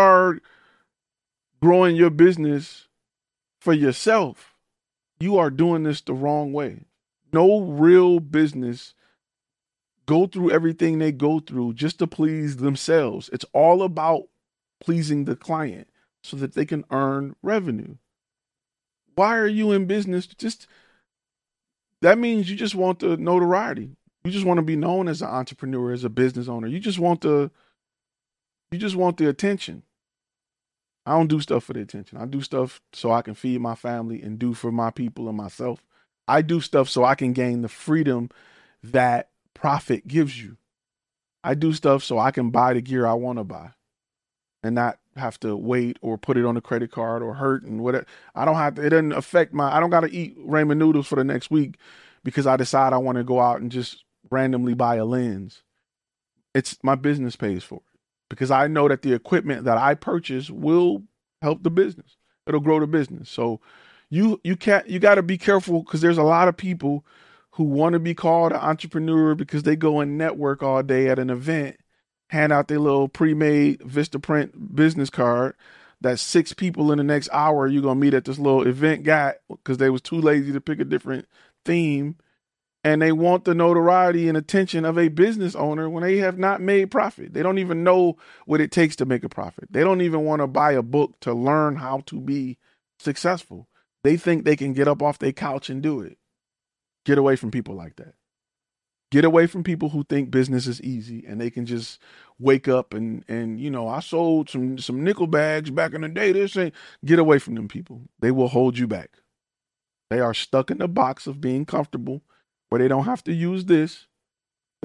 growing your business for yourself, you are doing this the wrong way. No real business go through everything they go through just to please themselves. It's all about pleasing the client so that they can earn revenue. Why are you in business? That means you just want the notoriety. You just want to be known as an entrepreneur, as a business owner. You just want the attention. I don't do stuff for the attention. I do stuff so I can feed my family and do for my people and myself. I do stuff so I can gain the freedom that profit gives you. I do stuff so I can buy the gear I want to buy and not have to wait or put it on a credit card or hurt and whatever. I don't have to, it doesn't affect I don't got to eat ramen noodles for the next week because I decide I want to go out and just randomly buy a lens. It's my business pays for it because I know that the equipment that I purchase will help the business. It'll grow the business. So you got to be careful because there's a lot of people who want to be called an entrepreneur because they go and network all day at an event, hand out their little pre-made Vistaprint business card that 6 people in the next hour you're going to meet at this little event got because they was too lazy to pick a different theme. And they want the notoriety and attention of a business owner when they have not made profit. They don't even know what it takes to make a profit. They don't even want to buy a book to learn how to be successful. They think they can get up off their couch and do it. Get away from people like that. Get away from people who think business is easy and they can just wake up and you know, I sold some nickel bags back in the day. Get away from them people. They will hold you back. They are stuck in the box of being comfortable where they don't have to use this.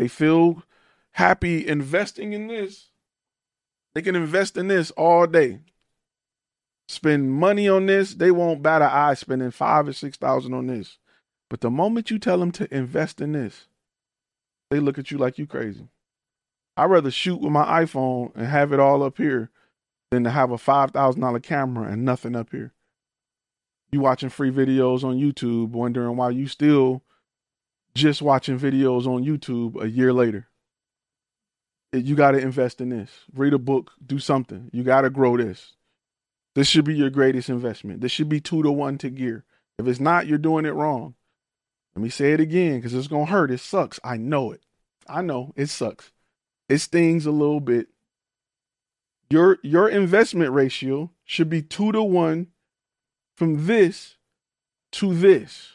They feel happy investing in this. They can invest in this all day. Spend money on this. They won't bat an eye spending $5,000 or $6,000 on this. But the moment you tell them to invest in this, they look at you like you crazy. I'd rather shoot with my iPhone and have it all up here than to have a $5,000 camera and nothing up here. You watching free videos on YouTube, wondering why you still just watching videos on YouTube a year later. You got to invest in this. Read a book, do something. You got to grow this. This should be your greatest investment. This should be 2-to-1 to gear. If it's not, you're doing it wrong. Let me say it again because it's going to hurt. It sucks. I know it. I know it sucks. It stings a little bit. Your investment ratio should be 2-to-1 from this to this.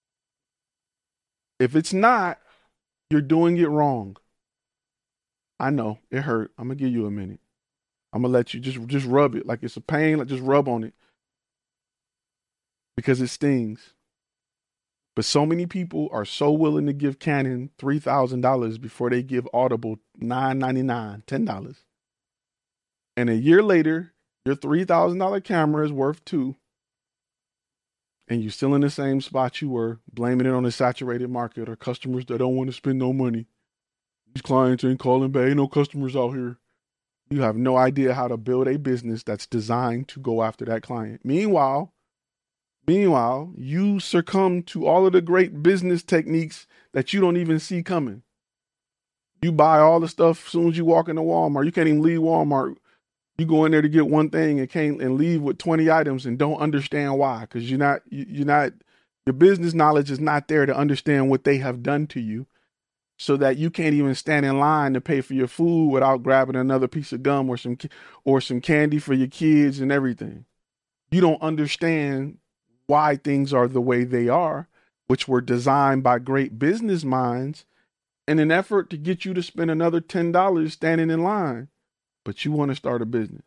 If it's not, you're doing it wrong. I know it hurt. I'm going to give you a minute. I'm going to let you just rub it like it's a pain. Like just rub on it because it stings. But so many people are so willing to give Canon $3,000 before they give Audible $9.99, $10. And a year later, your $3,000 camera is worth $2,000. And you're still in the same spot you were, blaming it on the saturated market or customers that don't want to spend no money. These clients ain't calling back. Ain't no customers out here. You have no idea how to build a business that's designed to go after that client. Meanwhile, you succumb to all of the great business techniques that you don't even see coming. You buy all the stuff as soon as you walk into Walmart. You can't even leave Walmart. You go in there to get one thing and leave with 20 items and don't understand why, because your business knowledge is not there to understand what they have done to you, so that you can't even stand in line to pay for your food without grabbing another piece of gum or some candy for your kids and everything. You don't understand why things are the way they are, which were designed by great business minds in an effort to get you to spend another $10 standing in line. But you want to start a business.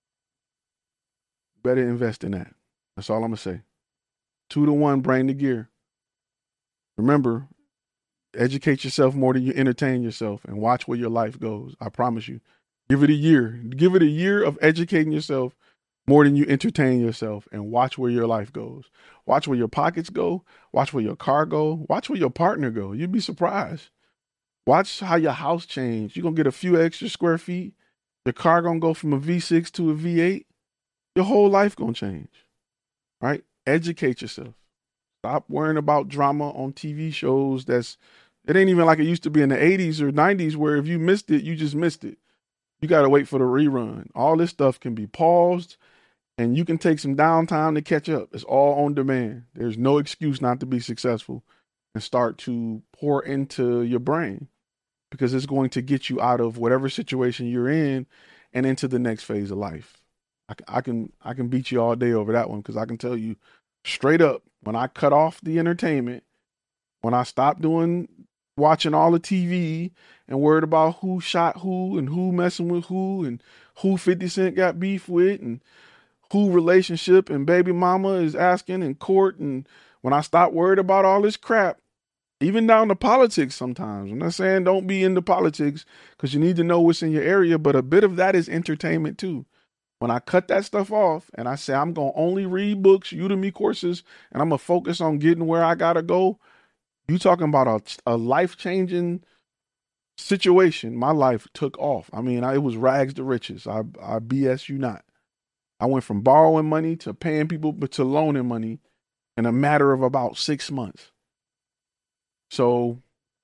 Better invest in that. That's all I'm going to say. 2-to-1, brain to gear. Remember, educate yourself more than you entertain yourself and watch where your life goes. I promise you. Give it a year. Give it a year of educating yourself more than you entertain yourself and watch where your life goes. Watch where your pockets go. Watch where your car go. Watch where your partner go. You'd be surprised. Watch how your house change. You're going to get a few extra square feet. Your car going to go from a V6 to a V8. Your whole life going to change. Right? Educate yourself. Stop worrying about drama on TV shows. It ain't even like it used to be in the 80s or 90s where if you missed it, you just missed it. You got to wait for the rerun. All this stuff can be paused and you can take some downtime to catch up. It's all on demand. There's no excuse not to be successful and start to pour into your brain, because it's going to get you out of whatever situation you're in and into the next phase of life. I can beat you all day over that one, because I can tell you straight up, when I cut off the entertainment, when I stopped watching all the TV and worried about who shot who and who messing with who and who 50 Cent got beef with and who relationship and baby mama is asking in court, and when I stopped worried about all this crap, even down to politics sometimes. I'm not saying don't be into politics, because you need to know what's in your area, but a bit of that is entertainment too. When I cut that stuff off and I say I'm going to only read books, Udemy courses, and I'm going to focus on getting where I got to go, you talking about a life-changing situation. My life took off. I mean, it was rags to riches. I BS you not. I went from borrowing money to paying people to loaning money in a matter of about 6 months. So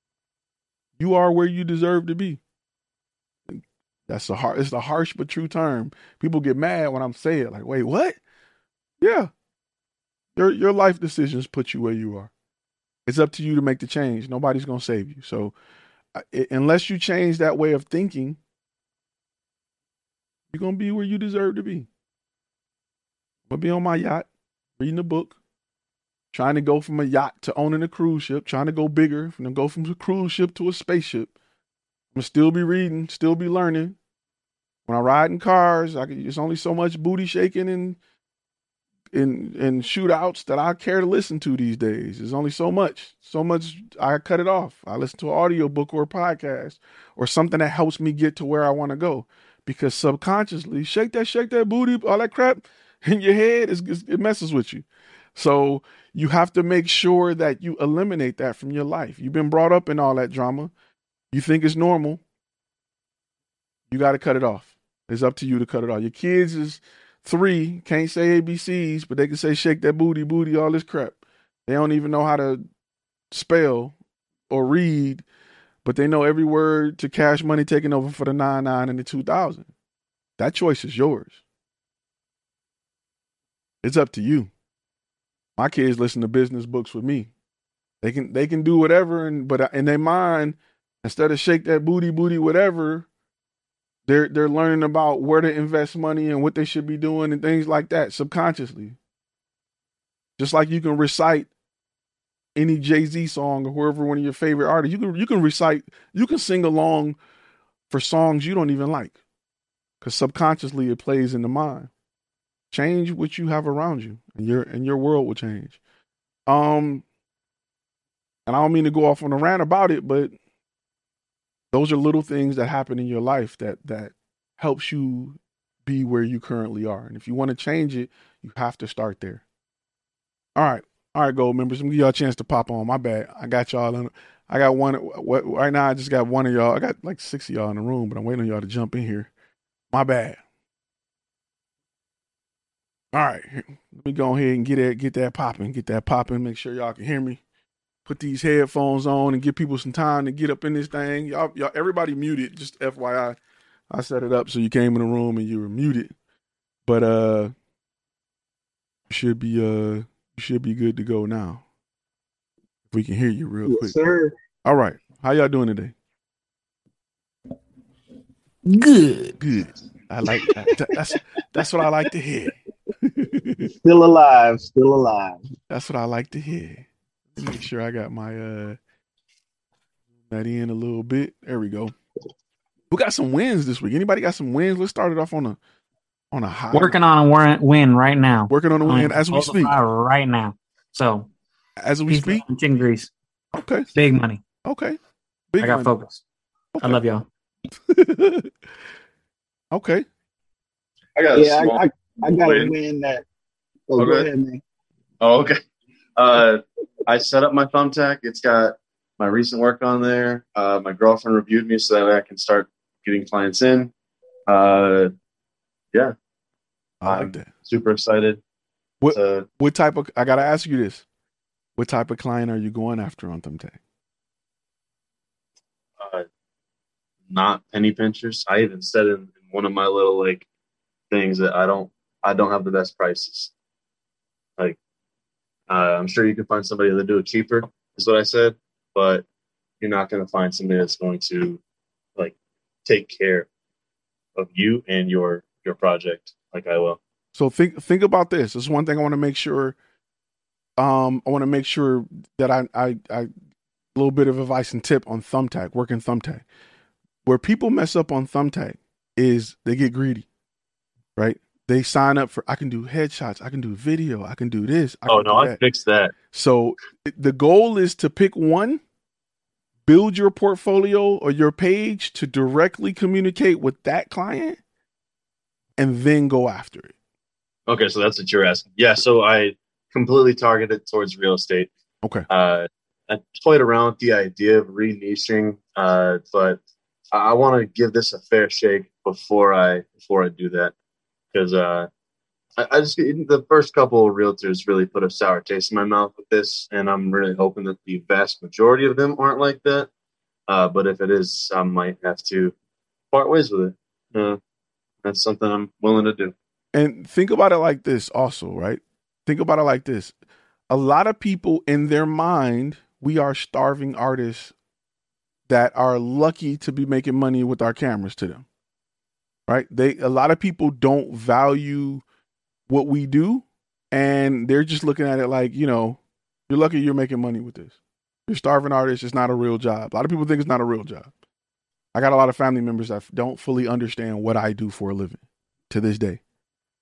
you are where you deserve to be. It's the harsh but true term. People get mad when I'm saying it, like, wait, what? Yeah. Your life decisions put you where you are. It's up to you to make the change. Nobody's going to save you. So unless you change that way of thinking, you're going to be where you deserve to be. I'm going to be on my yacht, reading a book, trying to go from a yacht to owning a cruise ship, trying to go bigger, go from a cruise ship to a spaceship. I'm going to still be reading, still be learning. When I ride in cars, it's only so much booty shaking and in shootouts that I care to listen to these days. There's only so much I cut it off. I listen to an audiobook or a podcast or something that helps me get to where I want to go, because subconsciously shake that booty, all that crap in your head it messes with you. So you have to make sure that you eliminate that from your life. You've been brought up in all that drama. You think it's normal. You got to cut it off. It's up to you to cut it off. Your kids is 3, can't say ABCs, but they can say shake that booty, all this crap. They don't even know how to spell or read, but they know every word to Cash Money taking over for the 99 and the 2000. That choice is yours. It's up to you. My kids listen to business books with me. They can do whatever, but in their mind, instead of shake that booty, whatever, they're learning about where to invest money and what they should be doing and things like that subconsciously. Just like you can recite any Jay-Z song or whoever one of your favorite artists, you can sing along for songs you don't even like, because subconsciously it plays in the mind. Change what you have around you, and your world will change. And I don't mean to go off on a rant about it, but those are little things that happen in your life that helps you be where you currently are. And if you want to change it, you have to start there. All right, Gold members. I'm gonna give y'all a chance to pop on. My bad. I got y'all. I got one. Right now, I just got one of y'all. I got like 6 of y'all in the room, but I'm waiting on y'all to jump in here. My bad. All right, let me go ahead and get that popping. Make sure y'all can hear me. Put these headphones on and give people some time to get up in this thing. Y'all, everybody muted. Just FYI, I set it up so you came in the room and you were muted. But you should be good to go now. If we can hear you real quick. Sir. All right, how y'all doing today? Good. I like that. That's what I like to hear. Still alive. That's what I like to hear. Let me make sure I got my that in a little bit. There we go. We got some wins this week. Anybody got some wins? Let's start it off on a high. Working on a win right now. Working on a win as we speak. Right now. So as we speak. Chicken grease. Okay. Big money. Okay. I got focus. Okay. I love y'all. Okay. I got a win that. Oh, go ahead, man. Oh, okay. I set up my Thumbtack. It's got my recent work on there. My girlfriend reviewed me so that I can start getting clients in. Yeah. I like that. Super excited. What type of, I got to ask you this. What type of client are you going after on Thumbtack? Not penny pinchers. I even said in one of my little things that I don't have the best prices. I'm sure you can find somebody that do it cheaper, is what I said, but you're not going to find somebody that's going to take care of you and your project like I will. So think about this. This is one thing I want to make sure. I want to make sure that I a little bit of advice and tip on Thumbtack, working Thumbtack. Where people mess up on Thumbtack is they get greedy, right? They sign up for, I can do headshots, I can do video, I can do this. I fixed that. So the goal is to pick one, build your portfolio or your page to directly communicate with that client, and then go after it. Okay, so that's what you're asking. Yeah, so I completely targeted towards real estate. Okay. I played around with the idea of re-niching, but I want to give this a fair shake before I do that. Because I just the first couple of realtors really put a sour taste in my mouth with this, and I'm really hoping that the vast majority of them aren't like that. But if it is, I might have to part ways with it. That's something I'm willing to do. And think about it like this also, right? Think about it like this. A lot of people in their mind, we are starving artists that are lucky to be making money with our cameras to them. Right? A lot of people don't value what we do, and they're just looking at it like, you're lucky you're making money with this. You're starving artist. It's not a real job. A lot of people think it's not a real job. I got a lot of family members that don't fully understand what I do for a living to this day.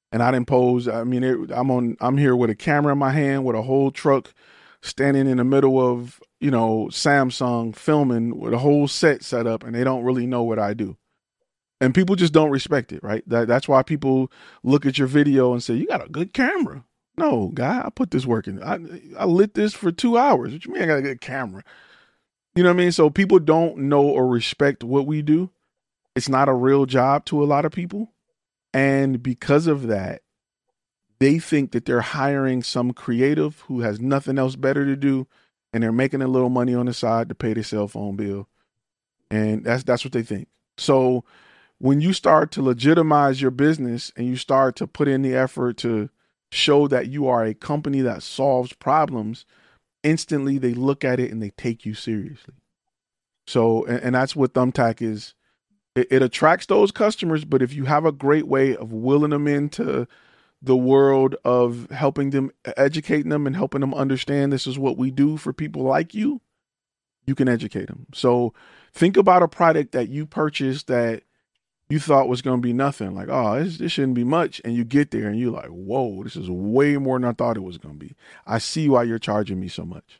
And I didn't pose. I mean, I'm here with a camera in my hand with a whole truck standing in the middle of, Samsung filming with a whole set up, and they don't really know what I do. And people just don't respect it, right? That's why people look at your video and say, you got a good camera. No, guy, I put this work in. I lit this for 2 hours. What you mean I got a good camera? You know what I mean? So people don't know or respect what we do. It's not a real job to a lot of people. And because of that, they think that they're hiring some creative who has nothing else better to do, and they're making a little money on the side to pay their cell phone bill. And that's what they think. So when you start to legitimize your business and you start to put in the effort to show that you are a company that solves problems, instantly they look at it and they take you seriously. So, and that's what Thumbtack is. It attracts those customers, but if you have a great way of willing them into the world of helping them, educating them and helping them understand this is what we do for people like you, you can educate them. So think about a product that you purchased that you thought was going to be nothing. Like, oh, this shouldn't be much. And you get there and you're like, whoa, this is way more than I thought it was going to be. I see why you're charging me so much.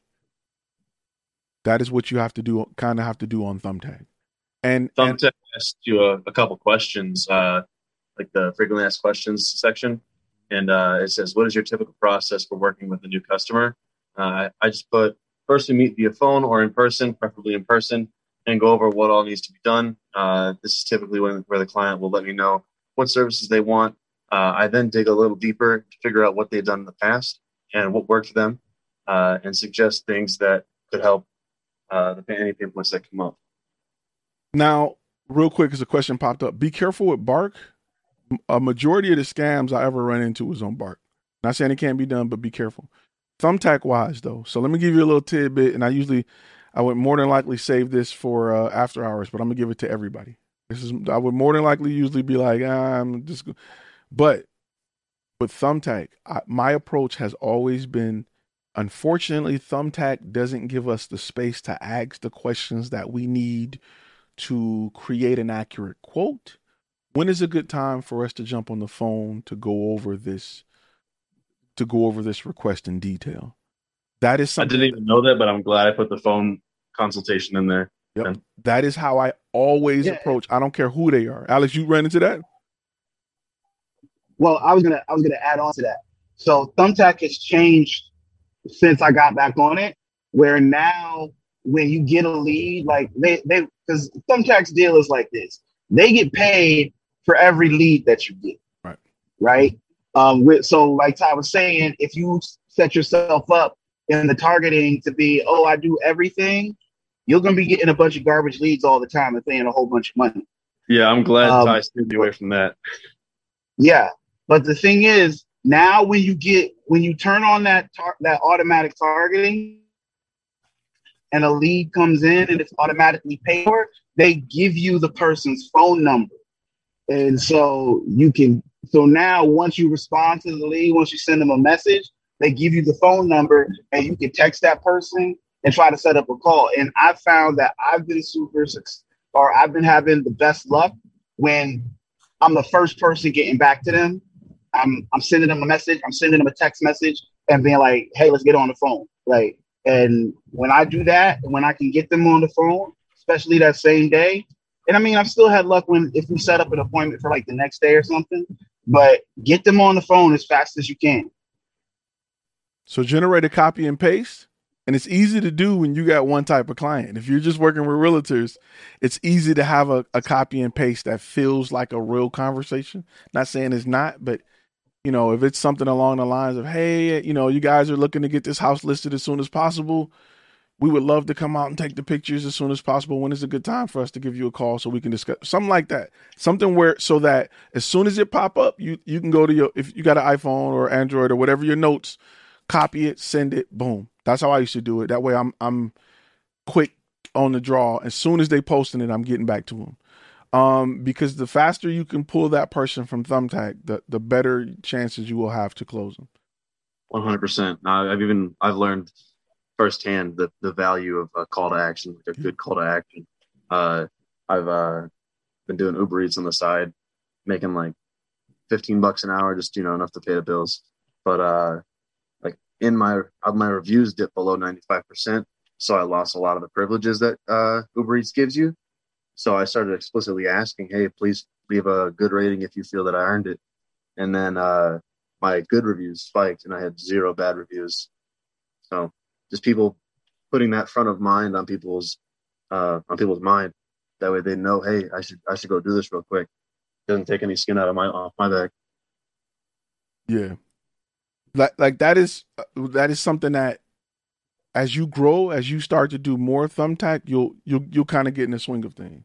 That is what you have to do on Thumbtack. And Thumbtack asked you a couple questions, like the frequently asked questions section. And it says, what is your typical process for working with a new customer? I just put, first we meet via phone or in person, preferably in person, and go over what all needs to be done. This is typically where the client will let me know what services they want. I then dig a little deeper to figure out what they've done in the past and what worked for them, and suggest things that could help any pain points that come up. Now, real quick, as a question popped up, be careful with Bark. A majority of the scams I ever run into was on Bark. Not saying it can't be done, but be careful. Thumbtack wise, though. So let me give you a little tidbit, and I would more than likely save this for after hours, but I'm gonna give it to everybody. I would more than likely usually be like, but with Thumbtack, my approach has always been, unfortunately, Thumbtack doesn't give us the space to ask the questions that we need to create an accurate quote. When is a good time for us to jump on the phone to go over this request in detail? That is something I didn't even know that, but I'm glad I put the phone consultation in there. Yep. That is how I always approach. I don't care who they are. Alex, you ran into that? Well, I was gonna add on to that. So Thumbtack has changed since I got back on it, where now when you get a lead, like they because Thumbtack's deal is like this. They get paid for every lead that you get. Right. So like Ty was saying, if you set yourself up in the targeting to be, I do everything, you're going to be getting a bunch of garbage leads all the time and paying a whole bunch of money. Yeah, I'm glad Ty steered you away from that. Yeah. But the thing is, now when you turn on that automatic targeting and a lead comes in and it's automatically paid for, they give you the person's phone number. And so now once you respond to the lead, once you send them a message, they give you the phone number and you can text that person and try to set up a call. And I found that I've been having the best luck when I'm the first person getting back to them. I'm sending them a message, I'm sending them a text message and being like, hey, let's get on the phone. Like, and when I do that, and when I can get them on the phone, especially that same day, and I mean, I've still had luck if we set up an appointment for like the next day or something, but get them on the phone as fast as you can. So generate a copy and paste. And it's easy to do when you got one type of client. If you're just working with realtors, it's easy to have a copy and paste that feels like a real conversation. Not saying it's not, but if it's something along the lines of, hey, you guys are looking to get this house listed as soon as possible. We would love to come out and take the pictures as soon as possible. When is a good time for us to give you a call so we can discuss something like that? Something so that as soon as it pop up, you can go to if you got an iPhone or Android or whatever your notes, copy it, send it, boom. That's how I used to do it. That way I'm quick on the draw. As soon as they posting it, I'm getting back to them. Because the faster you can pull that person from Thumbtack, the better chances you will have to close them. 100%. I've learned firsthand the value of a call to action, like a good call to action. I've been doing Uber Eats on the side, making like $15 an hour, just, enough to pay the bills. But like my reviews dipped below 95%. So I lost a lot of the privileges that Uber Eats gives you. So I started explicitly asking, hey, please leave a good rating if you feel that I earned it. And then my good reviews spiked and I had 0 bad reviews. So just people putting that front of mind on people's mind. That way they know, hey, I should go do this real quick. Doesn't take any skin off my back. Yeah. Like that is something that as you grow, as you start to do more Thumbtack, you'll kind of get in the swing of things.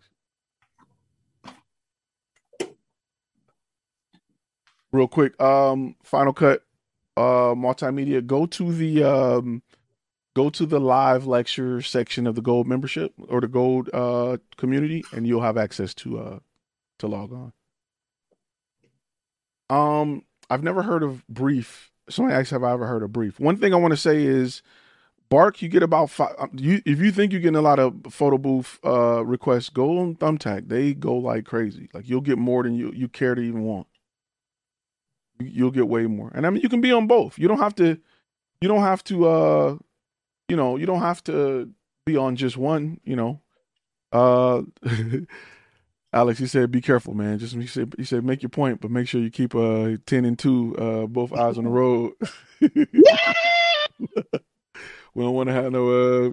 Real quick, Final Cut Multimedia, go to the live lecture section of the Gold membership or the Gold community, and you'll have access to log on. I've never heard of Brief. Somebody asked, have I ever heard of Brief? One thing I want to say is, Bark, you get about 5. If you think you're getting a lot of photo booth requests, go on Thumbtack. They go like crazy. Like you'll get more than you care to even want. You'll get way more. And I mean, you can be on both. You don't have to you don't have to be on just one, Alex, he said, be careful, man. He said, make your point, but make sure you keep 10 and 2, both eyes on the road. We don't want to have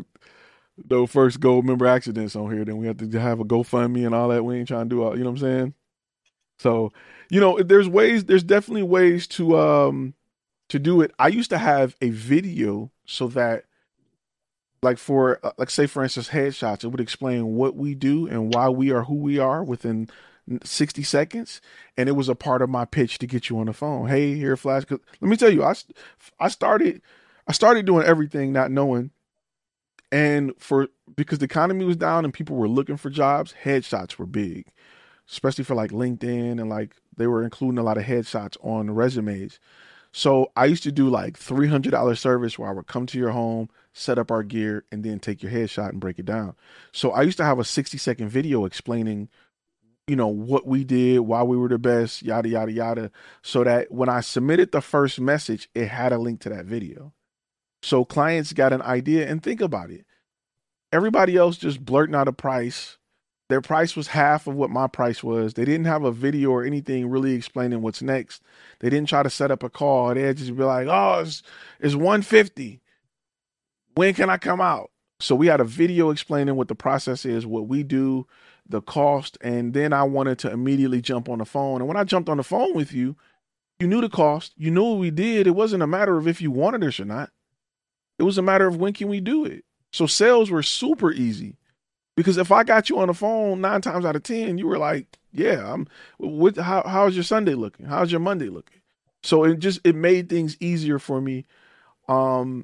no first Gold member accidents on here. Then we have to have a GoFundMe and all that. We ain't trying to do all, you know what I'm saying? So, there's definitely ways to do it. I used to have a video so that, like say for instance, headshots, it would explain what we do and why we are who we are within 60 seconds. And it was a part of my pitch to get you on the phone. Hey, here, Flash. Let me tell you, I started doing everything not knowing. And because the economy was down and people were looking for jobs, headshots were big, especially for like LinkedIn, and like they were including a lot of headshots on resumes. So I used to do like $300 service where I would come to your home, set up our gear, and then take your headshot and break it down. So I used to have a 60-second video explaining, what we did, why we were the best, yada, yada, yada. So that when I submitted the first message, it had a link to that video. So clients got an idea, and think about it. Everybody else just blurting out a price. Their price was half of what my price was. They didn't have a video or anything really explaining what's next. They didn't try to set up a call. They'd just be like, oh, it's $150. When can I come out? So we had a video explaining what the process is, what we do, the cost. And then I wanted to immediately jump on the phone. And when I jumped on the phone with you, you knew the cost. You knew what we did. It wasn't a matter of if you wanted us or not. It was a matter of when can we do it. So sales were super easy. Because if I got you on the phone 9 times out of 10, you were like, yeah, how's your Sunday looking? How's your Monday looking? So it made things easier for me. And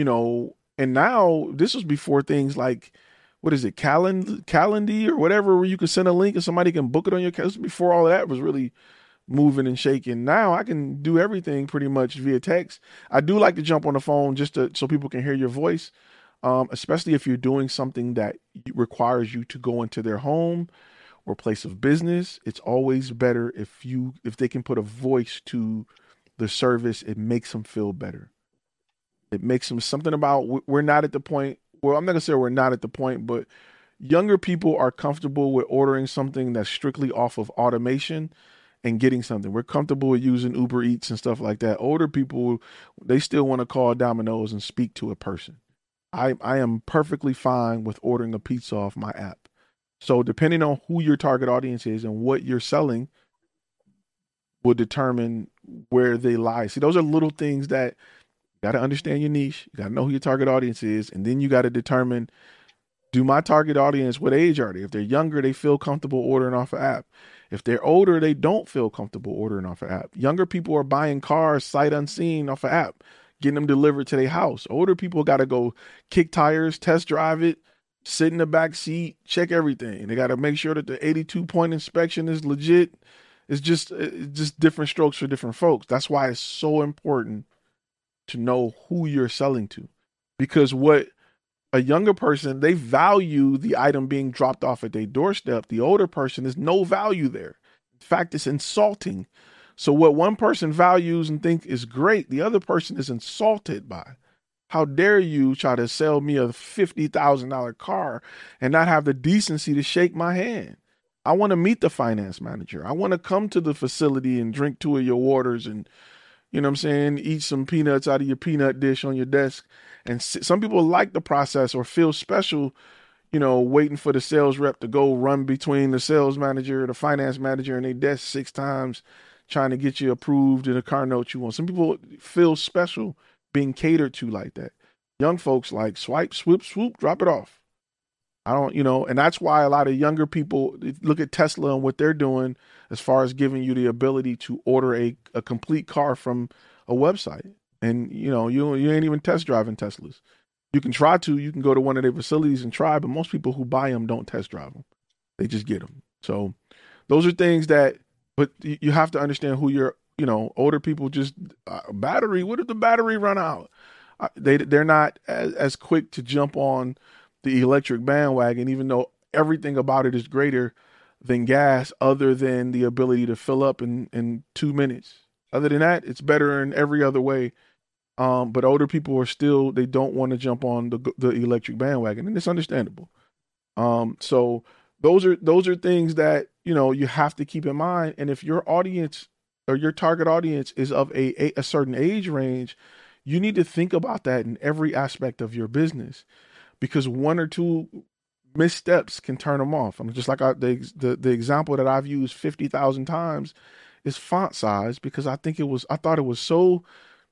now this was before things like, what is it? Calendly or whatever, where you can send a link and somebody can book it on your calendar. Before all of that was really moving and shaking. Now I can do everything pretty much via text. I do like to jump on the phone so people can hear your voice. Especially if you're doing something that requires you to go into their home or place of business. It's always better if they can put a voice to the service. It makes them feel better. It makes them something about, we're not at the point, well, I'm not gonna say we're not at the point, but younger people are comfortable with ordering something that's strictly off of automation and getting something. We're comfortable with using Uber Eats and stuff like that. Older people, they still want to call Domino's and speak to a person. I am perfectly fine with ordering a pizza off my app. So depending on who your target audience is and what you're selling will determine where they lie. See, those are little things that you got to understand your niche. You got to know who your target audience is. And then you got to determine, do my target audience, what age are they? If they're younger, they feel comfortable ordering off an app. If they're older, they don't feel comfortable ordering off an app. Younger people are buying cars sight unseen off an app, getting them delivered to their house. Older people got to go kick tires, test drive it, sit in the back seat, check everything. They got to make sure that the 82-point inspection is legit. It's just different strokes for different folks. That's why it's so important to know who you're selling to, because what a younger person, they value the item being dropped off at their doorstep. The older person, is no value there. In fact, it's insulting. So what one person values and think is great, the other person is insulted by. How dare you try to sell me a $50,000 car and not have the decency to shake my hand? I want to meet the finance manager. I want to come to the facility and drink 2 of your waters and, you know what I'm saying, eat some peanuts out of your peanut dish on your desk. And some people like the process or feel special, you know, waiting for the sales rep to go run between the sales manager, the finance manager, and their desk 6 times trying to get you approved in a car note you want. Some people feel special being catered to like that. Young folks like swipe, swoop, swoop, drop it off. I don't, you know, and that's why a lot of younger people look at Tesla and what they're doing as far as giving you the ability to order a complete car from a website. And, you know, you ain't even test driving Teslas. You can try to, you can go to one of their facilities and try, but most people who buy them don't test drive them. They just get them. So those are things that, but you have to understand who you're, you know, older people just battery. What if the battery run out? They're not as quick to jump on the electric bandwagon, even though everything about it is greater than gas, other than the ability to fill up in 2 minutes. Other than that, it's better in every other way. But older people are still, they don't want to jump on the electric bandwagon, and it's understandable. So those are things that, you know, you have to keep in mind. And if your audience or your target audience is of a certain age range, you need to think about that in every aspect of your business, because 1 or 2 missteps can turn them off. I mean, just like the example that I've used 50,000 times is font size, because I thought it was so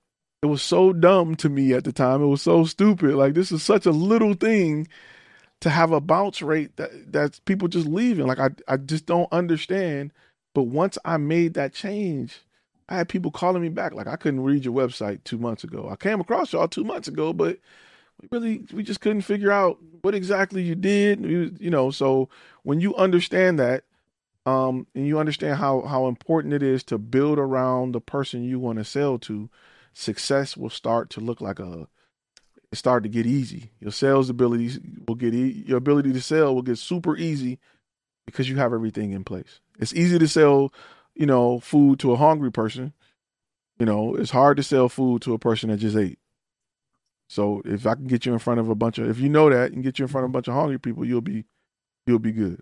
dumb to me at the time. It was so stupid. Like, this is such a little thing to have a bounce rate that's people just leaving. Like, I just don't understand. But once I made that change, I had people calling me back. Like, I couldn't read your website 2 months ago. I came across y'all 2 months ago, but we just couldn't figure out what exactly you did. You know, so when you understand that, and you understand how important it is to build around the person you want to sell to, success will start to look like start to get easy. Your sales abilities will get your ability to sell will get super easy because you have everything in place. It's easy to sell, you know, food to a hungry person. You know, it's hard to sell food to a person that just ate. So if I can get you in front of if you know that and get you in front of a bunch of hungry people, you'll be good.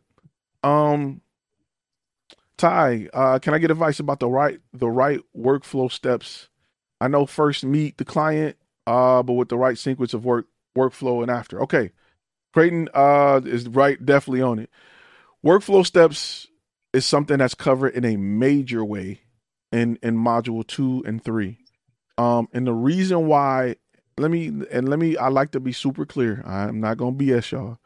Ty, can I get advice about the right workflow steps? I know first meet the client, but with the right sequence of workflow and after. Okay. Creighton is right, definitely on it. Workflow steps is something that's covered in a major way in module 2 and 3. And the reason why, I like to be super clear. I'm not going to BS y'all.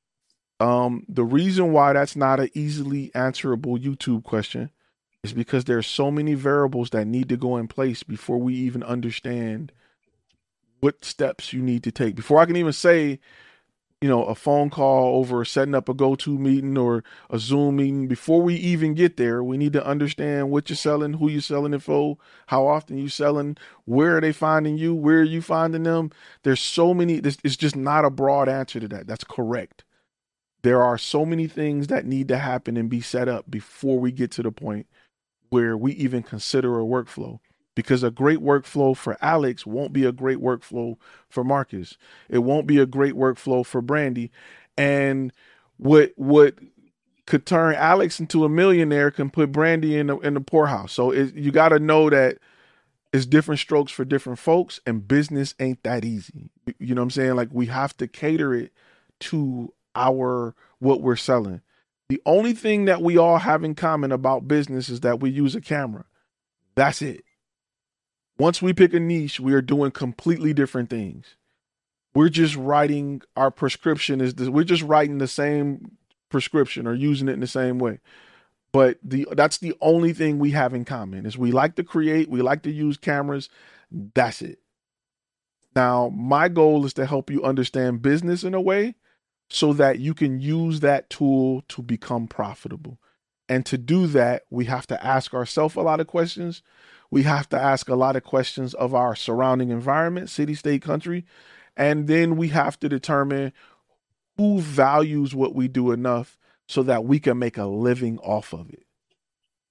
The reason why that's not an easily answerable YouTube question is because there's so many variables that need to go in place before we even understand what steps you need to take. Before I can even say, you know, a phone call over setting up a go-to meeting or a Zoom meeting, before we even get there, we need to understand what you're selling, who you're selling it for, how often you're selling, where are they finding you, where are you finding them. There's so many, it's just not a broad answer to that. That's correct. There are so many things that need to happen and be set up before we get to the point where we even consider a workflow. Because a great workflow for Alex won't be a great workflow for Marcus. It won't be a great workflow for Brandy. And what could turn Alex into a millionaire can put Brandy in the poorhouse. So you got to know that it's different strokes for different folks, and business ain't that easy. You know what I'm saying? Like, we have to cater it to what we're selling. The only thing that we all have in common about business is that we use a camera. That's it. Once we pick a niche, we are doing completely different things. We're just writing our prescription we're just writing the same prescription or using it in the same way. But that's the only thing we have in common is we like to create, we like to use cameras. That's it. Now, my goal is to help you understand business in a way so that you can use that tool to become profitable. And to do that, we have to ask ourselves a lot of questions. We have to ask a lot of questions of our surrounding environment, city, state, country. And then we have to determine who values what we do enough so that we can make a living off of it.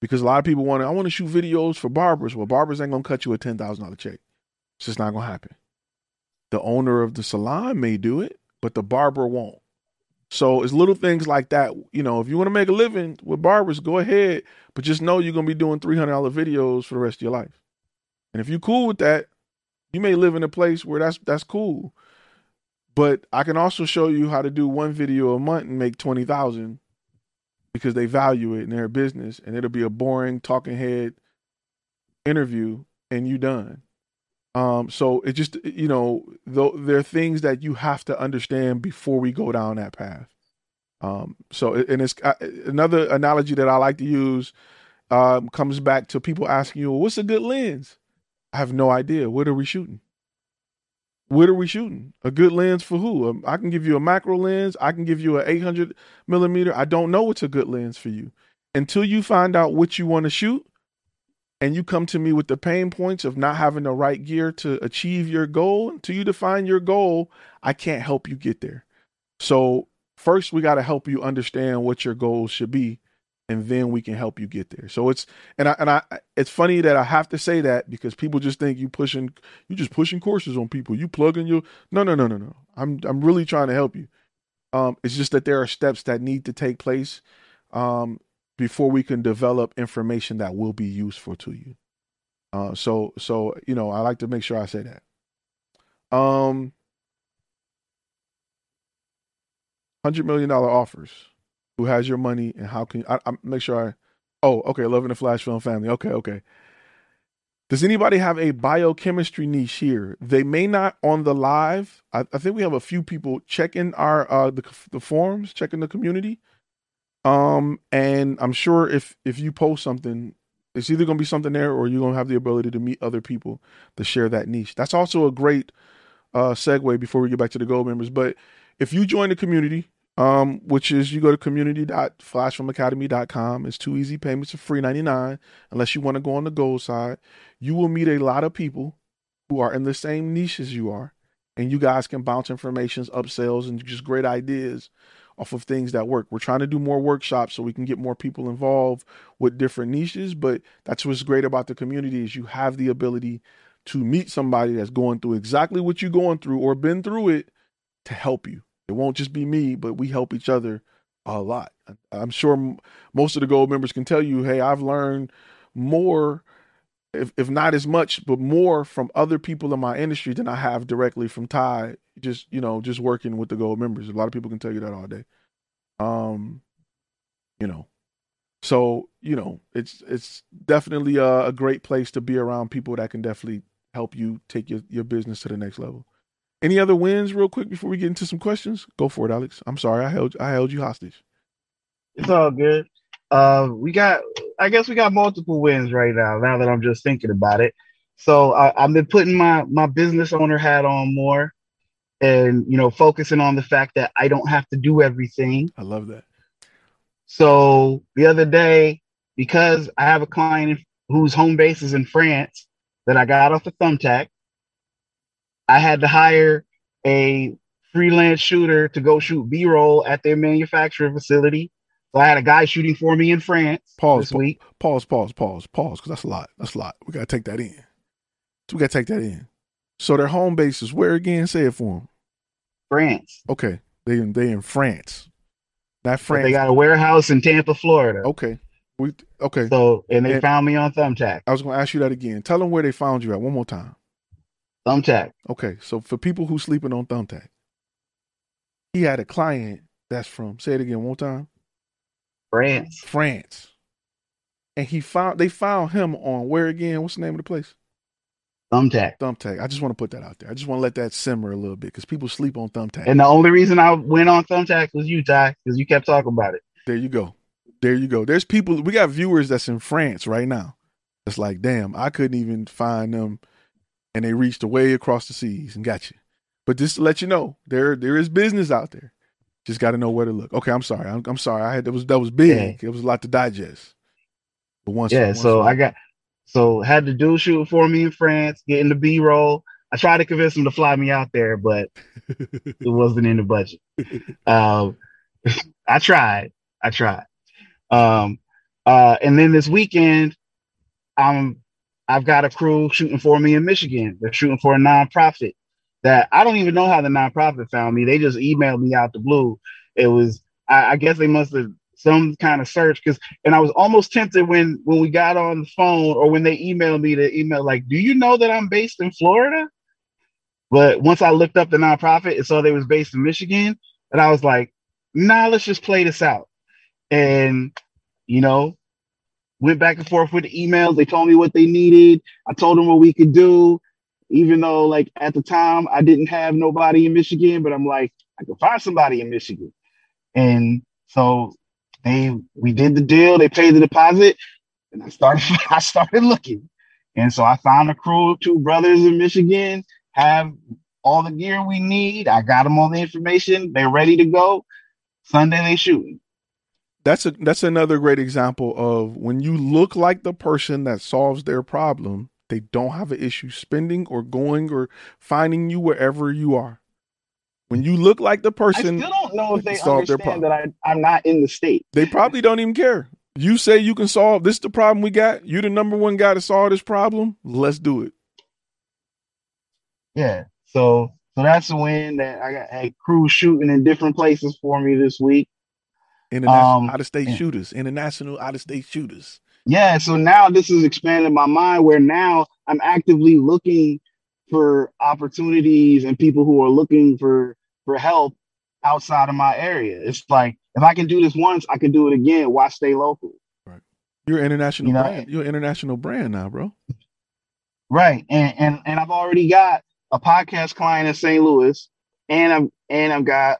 Because a lot of people I want to shoot videos for barbers. Well, barbers ain't going to cut you a $10,000 check. It's just not going to happen. The owner of the salon may do it, but the barber won't. So it's little things like that. You know, if you want to make a living with barbers, go ahead, but just know you're going to be doing $300 videos for the rest of your life. And if you're cool with that, you may live in a place where that's cool. But I can also show you how to do one video a month and make 20,000 because they value it in their business, and it'll be a boring talking head interview and you done. So it just, you know, there are things that you have to understand before we go down that path. So it's another analogy that I like to use comes back to people asking you, well, what's a good lens? I have no idea. What are we shooting? What are we shooting? A good lens for who? I can give you a macro lens. I can give you an 800 millimeter. I don't know what's a good lens for you. Until you find out what you want to shoot and you come to me with the pain points of not having the right gear to achieve your goal, until you define your goal, I can't help you get there. So first we got to help you understand what your goals should be, and then we can help you get there. So it's funny that I have to say that because people just think you just pushing courses on people. You plugging your no. I'm really trying to help you. It's just that there are steps that need to take place before we can develop information that will be useful to you. So you know, I like to make sure I say that. $100 million offers. Who has your money and how can I make sure okay, Loving the Flash Film family. Okay. Does anybody have a biochemistry niche here? They may not on the live. I think we have a few people checking our the forums, checking the community. And I'm sure if you post something, it's either going to be something there or you're going to have the ability to meet other people to share that niche. That's also a great segue before we get back to the gold members. But if you join the community, which is you go to community.flashfilmacademy.com. It's 2 easy payments of free $99 unless you want to go on the gold side. You will meet a lot of people who are in the same niche as you are, and you guys can bounce information, upsells, and just great ideas off of things that work. We're trying to do more workshops so we can get more people involved with different niches, but that's what's great about the community is you have the ability to meet somebody that's going through exactly what you're going through or been through it to help you. It won't just be me, but we help each other a lot. I'm sure most of the gold members can tell you, hey, I've learned more, if not as much, but more from other people in my industry than I have directly from Ty, just working with the gold members. A lot of people can tell you that all day. So, it's definitely a great place to be around people that can definitely help you take your business to the next level. Any other wins real quick before we get into some questions? Go for it, Alex. I'm sorry. I held you hostage. It's all good. I guess we got multiple wins right now that I'm just thinking about it. So I've been putting my business owner hat on more and, focusing on the fact that I don't have to do everything. I love that. So the other day, because I have a client whose home base is in France that I got off of Thumbtack, I had to hire a freelance shooter to go shoot B-roll at their manufacturing facility. So I had a guy shooting for me in France this week. Pause, because that's a lot. We got to take that in. So their home base is where again? Say it for them. France. Okay. They in France. Not France. But they got a warehouse in Tampa, Florida. Okay. Okay. So, and they found me on Thumbtack. I was going to ask you that again. Tell them where they found you at one more time. Thumbtack. Okay, so for people who sleeping on Thumbtack, he had a client that's from, say it again one more time. France. And they found him on where again? What's the name of the place? Thumbtack. I just want to put that out there. I just want to let that simmer a little bit because people sleep on Thumbtack. And the only reason I went on Thumbtack was you, Ty, because you kept talking about it. There you go. There's people, we got viewers that's in France right now. It's like, damn, I couldn't even find them. And they reached way across the seas and got you. But just to let you know, there is business out there. Just got to know where to look. Okay, I'm sorry. I'm sorry. That was big. Yeah. It was a lot to digest. But had the dude shoot for me in France, getting the B-roll. I tried to convince him to fly me out there, but it wasn't in the budget. I tried. And then this weekend, I've got a crew shooting for me in Michigan. They're shooting for a nonprofit that I don't even know how the nonprofit found me. They just emailed me out the blue. It was, I guess they must have some kind of search and I was almost tempted when we got on the phone or when they emailed me to email like, do you know that I'm based in Florida? But once I looked up the nonprofit and saw they was based in Michigan, and I was like, nah, let's just play this out. And, went back and forth with the emails. They told me what they needed. I told them what we could do, even though like at the time I didn't have nobody in Michigan, but I'm like, I could find somebody in Michigan. And so we did the deal. They paid the deposit and I started looking. And so I found a crew, 2 brothers in Michigan, have all the gear we need. I got them all the information. They're ready to go. Sunday they shooting. That's another great example of when you look like the person that solves their problem, they don't have an issue spending or going or finding you wherever you are. When you look like the person, I still don't know if they understand that I'm not in the state. They probably don't even care. You say you can solve this, the problem we got. You the number one guy to solve this problem. Let's do it. Yeah. So that's a win that I got a crew shooting in different places for me this week. International out-of-state shooters. Yeah, so now this has expanded my mind where now I'm actively looking for opportunities and people who are looking for help outside of my area. It's like, if I can do this once, I can do it again. Why stay local? Right. You're an international brand. You're an international brand now, bro. Right. And I've already got a podcast client in St. Louis and I've got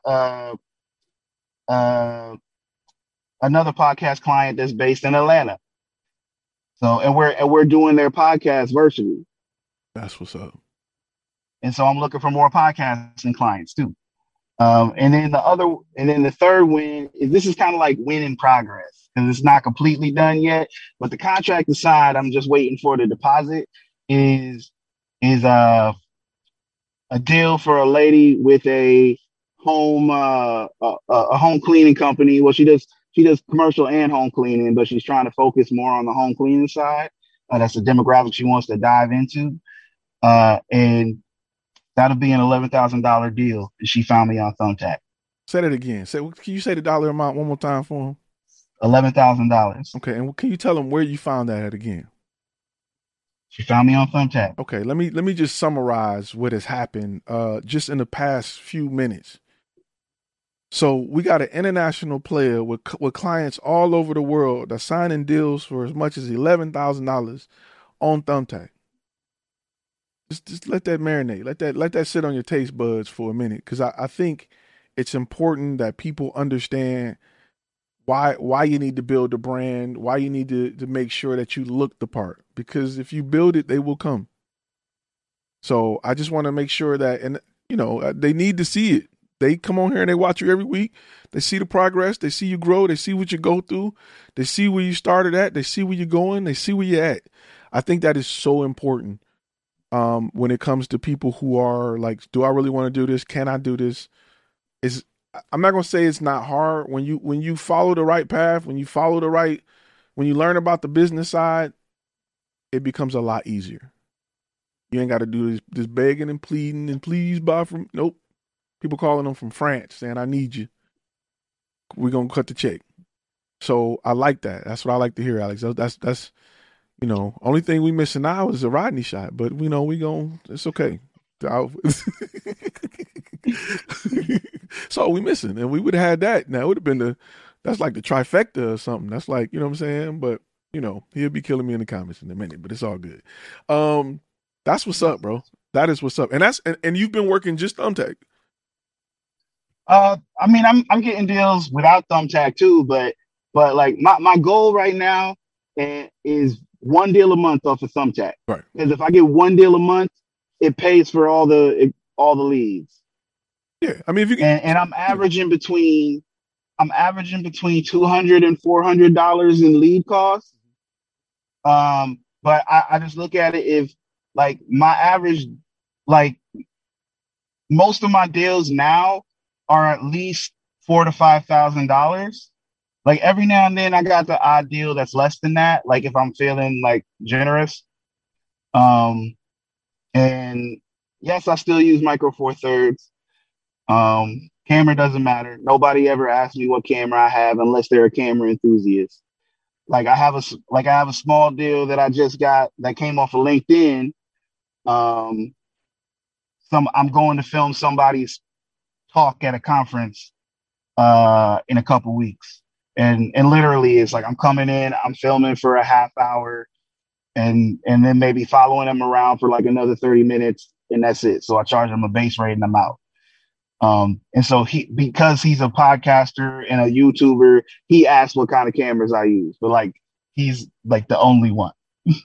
another podcast client that's based in Atlanta. So, and we're doing their podcast virtually. That's what's up. And so I'm looking for more podcasting clients too. And then the third win is, this is kind of like win in progress because it's not completely done yet, but the contract aside, I'm just waiting for the deposit is a deal for a lady with a home cleaning company. Well, she does commercial and home cleaning, but she's trying to focus more on the home cleaning side. That's the demographic she wants to dive into. And that'll be an $11,000 deal. And she found me on Thumbtack. Say that again. Can you say the dollar amount one more time for him? $11,000. Okay. And can you tell him where you found that at again? She found me on Thumbtack. Okay. Let me just summarize what has happened just in the past few minutes. So we got an international player with clients all over the world that's signing deals for as much as $11,000 on Thumbtack. Just let that marinate. Let that sit on your taste buds for a minute, because I think it's important that people understand why you need to build a brand, why you need to make sure that you look the part. Because if you build it, they will come. So I just want to make sure that, and they need to see it. They come on here and they watch you every week. They see the progress. They see you grow. They see what you go through. They see where you started at. They see where you're going. They see where you're at. I think that is so important when it comes to people who are like, do I really want to do this? Can I do this? I'm not going to say it's not hard. When you follow the right path, when you learn about the business side, it becomes a lot easier. You ain't got to do this begging and pleading and please buy from. Nope. People calling them from France saying, I need you. We're going to cut the check. So I like that. That's what I like to hear, Alex. That's only thing we missing now is a Rodney shot, but it's okay. So we missing, and we would have had that. Now it would have been that's like the trifecta or something. That's like, you know what I'm saying? But he'll be killing me in the comments in a minute, but it's all good. That's what's up, bro. That is what's up. And you've been working just Thumbtack. I mean, I'm getting deals without Thumbtack too, but like my goal right now is one deal a month off of Thumbtack. Right. Because if I get one deal a month, it pays for all the leads. Yeah, I mean, if you can, and I'm averaging between $200 and $400 in lead costs. But I just look at it, if like my average, like most of my deals now are at least $4,000 to $5,000. Like every now and then I got the odd deal that's less than that. Like if I'm feeling like generous. Um, and yes, I still use Micro Four Thirds. Camera doesn't matter. Nobody ever asks me what camera I have unless they're a camera enthusiast. Like I have a small deal that I just got that came off of LinkedIn. Um, I'm going to film somebody's talk at a conference in a couple weeks. And literally it's like I'm coming in, I'm filming for a half hour and then maybe following them around for like another 30 minutes and that's it. So I charge them a base rate and I'm out. And so because he's a podcaster and a YouTuber, he asked what kind of cameras I use, but like he's like the only one.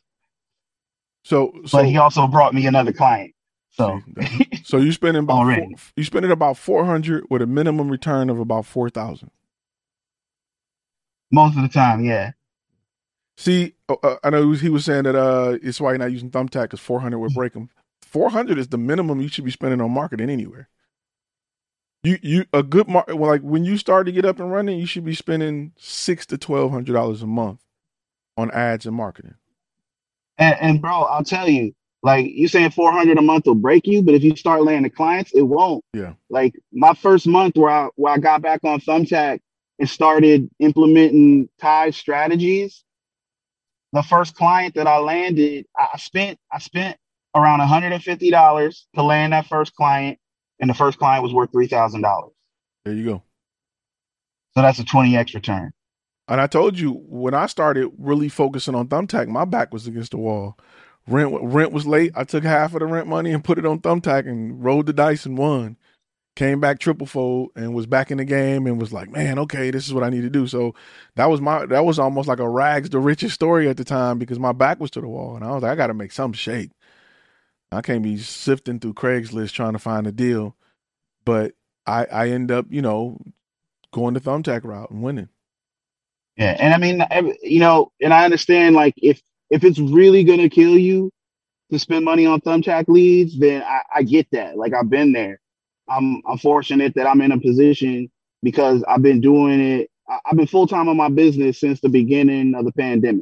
But he also brought me another client. So you're spending about 400 with a minimum return of about 4,000. Most of the time, yeah. See, I know he was saying that it's why you're not using Thumbtack because 400 would break them. 400 is the minimum you should be spending on marketing anywhere. You a good like when you start to get up and running, you should be spending $600 to $1,200 a month on ads and marketing. And bro, I'll tell you, like you saying 400 a month will break you, but if you start landing clients, it won't. Yeah. Like my first month where I got back on Thumbtack and started implementing Ty strategies, the first client that I landed, I spent around $150 to land that first client, and the first client was worth $3,000. There you go. So that's a 20x return. And I told you when I started really focusing on Thumbtack, my back was against the wall. Rent was late. I took half of the rent money and put it on Thumbtack and rolled the dice and won. Came back triple fold and was back in the game and was like, man, okay, this is what I need to do. So that was almost like a rags to riches story at the time because my back was to the wall. And I was like, I got to make some shake. I can't be sifting through Craigslist trying to find a deal. But I end up, going the Thumbtack route and winning. Yeah. And I mean, and I understand like if it's really going to kill you to spend money on Thumbtack leads, then I get that. Like I've been there. I'm fortunate that I'm in a position because I've been doing it. I've been full-time on my business since the beginning of the pandemic.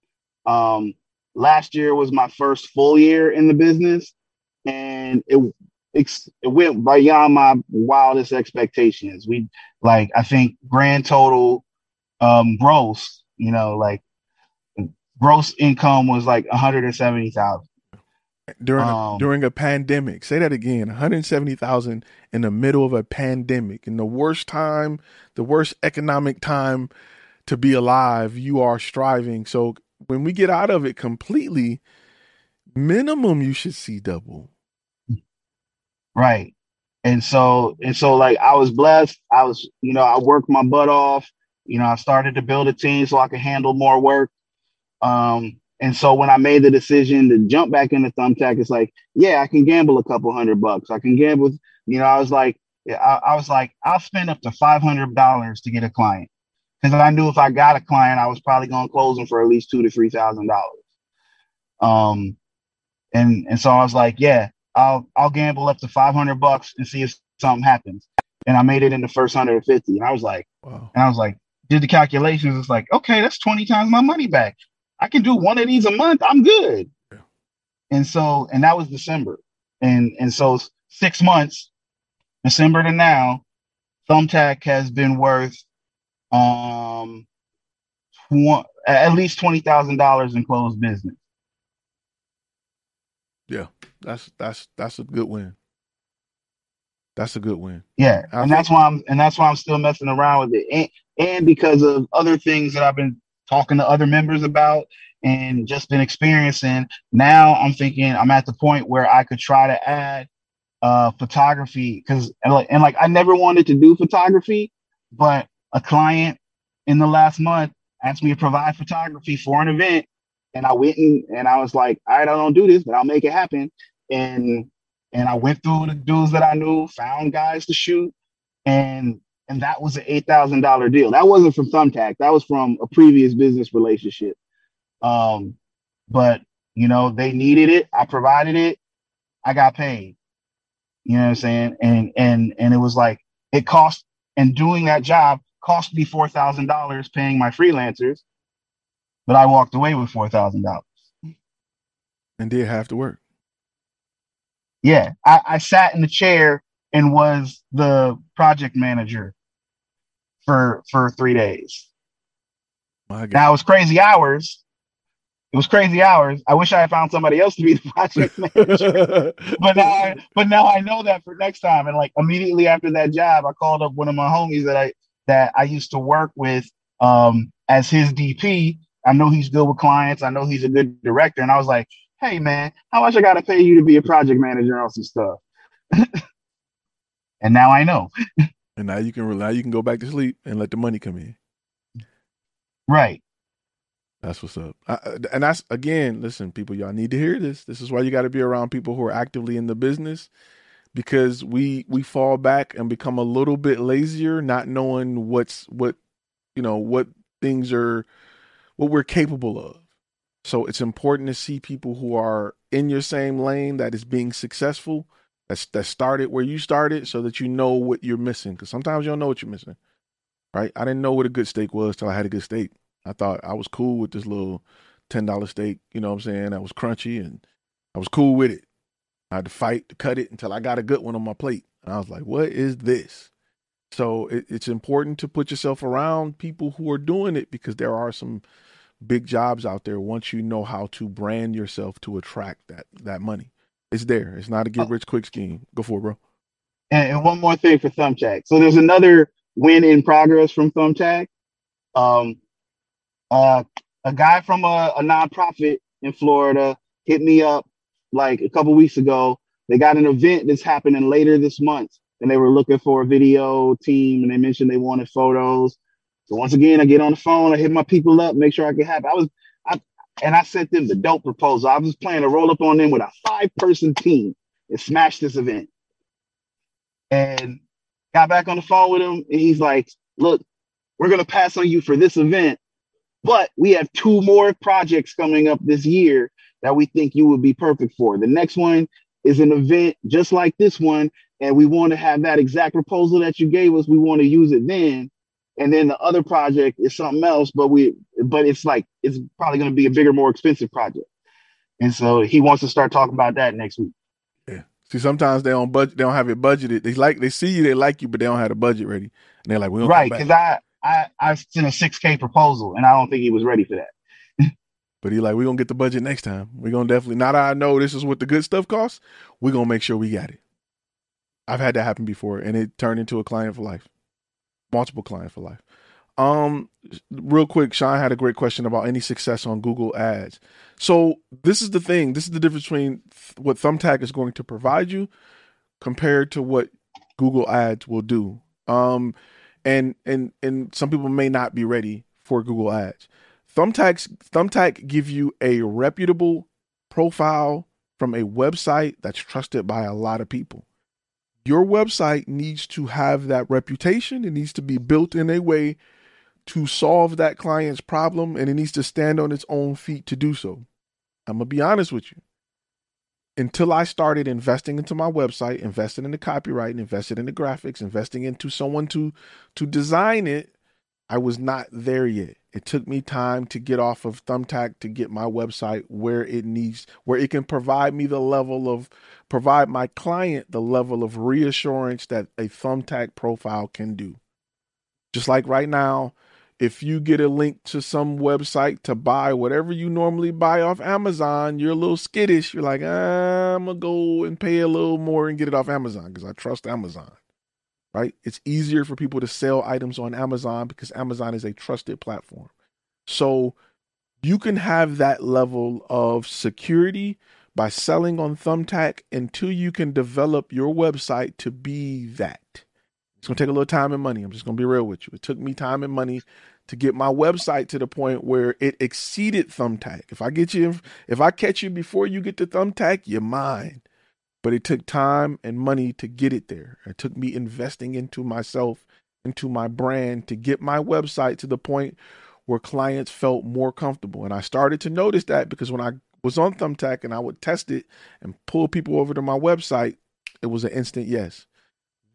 Last year was my first full year in the business and it went beyond my wildest expectations. I think grand total, gross, gross income was like 170,000. During a pandemic. Say that again. 170,000 in the middle of a pandemic. In the worst time, the worst economic time to be alive, you are striving. So when we get out of it completely, minimum you should see double. Right. And so like I was blessed. I worked my butt off. I started to build a team so I could handle more work. And so when I made the decision to jump back into Thumbtack, it's like, yeah, I can gamble a couple $100. I can gamble. I was like, I'll spend up to $500 to get a client because I knew if I got a client, I was probably going to close them for at least $2,000 to $3,000. And so I was like, yeah, I'll gamble up to $500 and see if something happens. And I made it in the first 150. And I was like, wow. And I was like, did the calculations. It's like, okay, that's 20 times my money back. I can do one of these a month. I'm good. Yeah. And that was December. And so 6 months, December to now, Thumbtack has been worth at least $20,000 in closed business. Yeah, that's a good win. That's a good win. Yeah, that's why I'm still messing around with it, and because of other things that I've been talking to other members about and just been experiencing. Now I'm thinking I'm at the point where I could try to add photography and I never wanted to do photography, but a client in the last month asked me to provide photography for an event, and I went and I was like, all right, I don't do this, but I'll make it happen. And I went through the dudes that I knew, found guys to shoot, and that was an $8,000 deal. That wasn't from Thumbtack. That was from a previous business relationship. But they needed it. I provided it. I got paid. You know what I'm saying? And it was like it cost, and doing that job cost me $4,000 paying my freelancers, but I walked away with $4,000. And did have to work. Yeah, I sat in the chair and was the project manager for 3 days. Now it was crazy hours. It was crazy hours. I wish I had found somebody else to be the project manager. but now I know that for next time. And like immediately after that job, I called up one of my homies that I used to work with as his DP. I know he's good with clients. I know he's a good director. And I was like, hey man, how much I gotta pay you to be a project manager on some stuff? And now I know. And now you can go back to sleep and let the money come in. Right. That's what's up. And that's, again, listen, people, y'all need to hear this. This is why you got to be around people who are actively in the business, because we fall back and become a little bit lazier, not knowing what things are, what we're capable of. So it's important to see people who are in your same lane that is being successful, that started where you started, so that you know what you're missing. Because sometimes you don't know what you're missing, right? I didn't know what a good steak was till I had a good steak. I thought I was cool with this little $10 steak, you know what I'm saying? That was crunchy and I was cool with it. I had to fight to cut it until I got a good one on my plate. And I was like, what is this? So it's important to put yourself around people who are doing it, because there are some big jobs out there once you know how to brand yourself to attract that money. It's there. It's not a get rich quick scheme. Go for it, bro. And one more thing for Thumbtack. So there's another win in progress from Thumbtack. A guy from a nonprofit in Florida hit me up like a couple weeks ago. They got an event that's happening later this month, and they were looking for a video team, and they mentioned they wanted photos. So once again, I get on the phone, I hit my people up, make sure I can have it. I sent them the dope proposal. I was planning to roll up on them with a 5-person team and smash this event. And got back on the phone with him, and he's like, look, we're going to pass on you for this event, but we have 2 more projects coming up this year that we think you would be perfect for. The next one is an event just like this one, and we want to have that exact proposal that you gave us. We want to use it then. And then the other project is something else, but it's probably going to be a bigger, more expensive project. And so he wants to start talking about that next week. Yeah. See, sometimes they don't have it budgeted. They see you, they like you, but they don't have the budget ready. And they're like, we don't right, because I sent a $6,000 proposal, and I don't think he was ready for that. But he like, we're going to get the budget next time. We're going to definitely, now that I know this is what the good stuff costs, we're going to make sure we got it. I've had that happen before, and it turned into a client for life. Multiple client for life. Real quick, Sean had a great question about any success on Google Ads. So this is the thing. This is the difference between what Thumbtack is going to provide you compared to what Google Ads will do. And some people may not be ready for Google Ads. Thumbtack give you a reputable profile from a website that's trusted by a lot of people. Your website needs to have that reputation. It needs to be built in a way to solve that client's problem, and it needs to stand on its own feet to do so. I'm going to be honest with you. Until I started investing into my website, invested in the copyright, invested in the graphics, investing into someone to design it, I was not there yet. It took me time to get off of Thumbtack to get my website where it can provide my client the level of reassurance that a Thumbtack profile can do. Just like right now, if you get a link to some website to buy whatever you normally buy off Amazon, you're a little skittish. You're like, I'm going to go and pay a little more and get it off Amazon because I trust Amazon. Right? It's easier for people to sell items on Amazon because Amazon is a trusted platform. So you can have that level of security by selling on Thumbtack until you can develop your website to be that. It's going to take a little time and money. I'm just going to be real with you. It took me time and money to get my website to the point where it exceeded Thumbtack. If I catch you before you get to Thumbtack, you're mine. But it took time and money to get it there. It took me investing into myself, into my brand, to get my website to the point where clients felt more comfortable. And I started to notice that because when I was on Thumbtack and I would test it and pull people over to my website, it was an instant yes.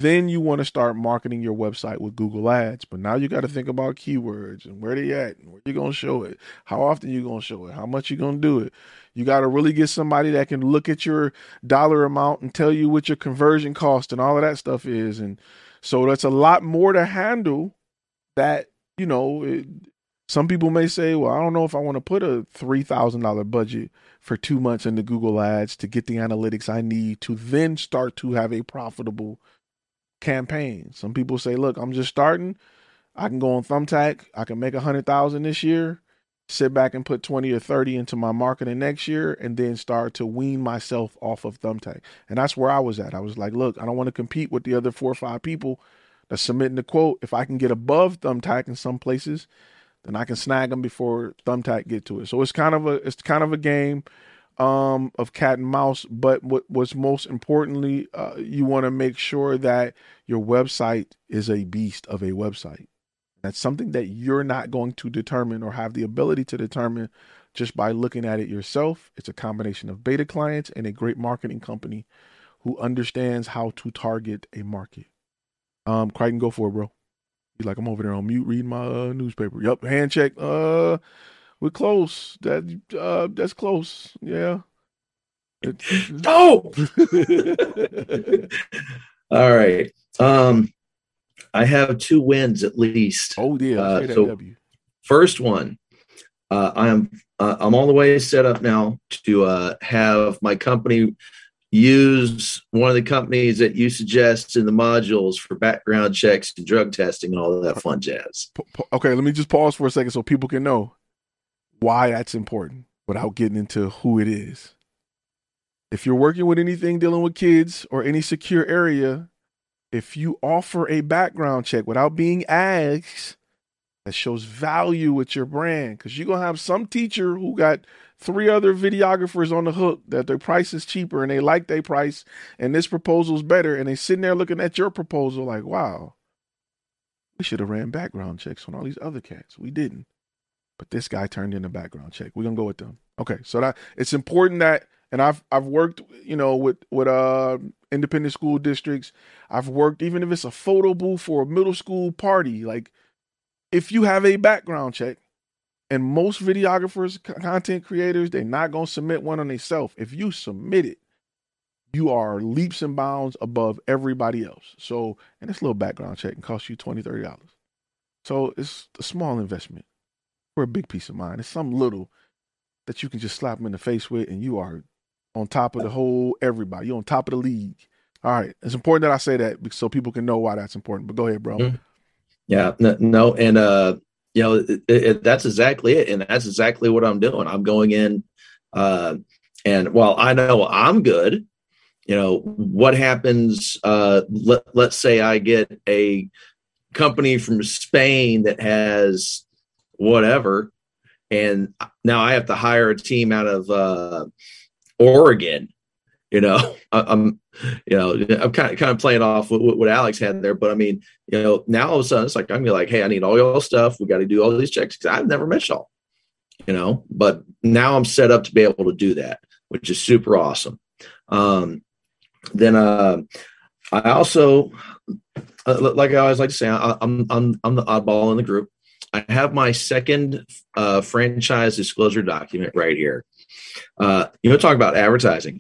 Then you want to start marketing your website with Google Ads. But now you got to think about keywords and where they at and where you're going to show it, how often you're going to show it, how much you're going to do it. You got to really get somebody that can look at your dollar amount and tell you what your conversion cost and all of that stuff is. And so that's a lot more to handle that, some people may say, well, I don't know if I want to put a $3,000 budget for 2 months into Google Ads to get the analytics I need to then start to have a profitable campaign. Some people say, look, I'm just starting. I can go on Thumbtack. I can make 100,000 this year, sit back and put 20 or 30 into my marketing next year, and then start to wean myself off of Thumbtack. And that's where I was at. I was like, look, I don't want to compete with the other 4 or 5 people that's submitting the quote. If I can get above Thumbtack in some places, then I can snag them before Thumbtack get to it. So it's kind of a game of cat and mouse. But what's most importantly, you want to make sure that your website is a beast of a website. That's something that you're not going to determine or have the ability to determine just by looking at it yourself. It's a combination of beta clients and a great marketing company who understands how to target a market. Crichton, go for it, bro. He's like, I'm over there on mute reading my newspaper. Yep, hand check. We're close. That's close. Yeah. Oh. All right. I have 2 wins at least. Oh yeah. So first one, I'm all the way set up now to have my company use one of the companies that you suggest in the modules for background checks and drug testing and all of that fun jazz. Okay, let me just pause for a second so people can know why that's important without getting into who it is. If you're working with anything dealing with kids or any secure area, if you offer a background check without being asked, that shows value with your brand, because you're going to have some teacher who got 3 other videographers on the hook that their price is cheaper and they like their price and this proposal's better, and they sitting there looking at your proposal like, wow, we should have ran background checks on all these other cats. We didn't. But this guy turned in a background check. We're going to go with them. Okay, so that it's important that, and I've worked, with independent school districts. I've worked, even if it's a photo booth for a middle school party, like if you have a background check, and most videographers, content creators, they're not going to submit one on themselves. If you submit it, you are leaps and bounds above everybody else. So, and this little background check can cost you $20, $30. So it's a small investment for a big peace of mind. It's something little that you can just slap them in the face with, and you are on top of the whole everybody. You're on top of the league. All right. It's important that I say that so people can know why that's important. But go ahead, bro. Mm-hmm. Yeah. No. And, that's exactly it. And that's exactly what I'm doing. I'm going in, and while I know I'm good, what happens, let's say I get a company from Spain that has whatever, and now I have to hire a team out of Oregon. I'm kind of playing off what Alex had there, but I mean, now all of a sudden it's like, I'm gonna be like, hey, I need all your stuff. We got to do all these checks because I've never met y'all, but now I'm set up to be able to do that, which is super awesome. Then I also, like I always like to say, I'm the oddball in the group. I have my second franchise disclosure document right here. Talk about advertising.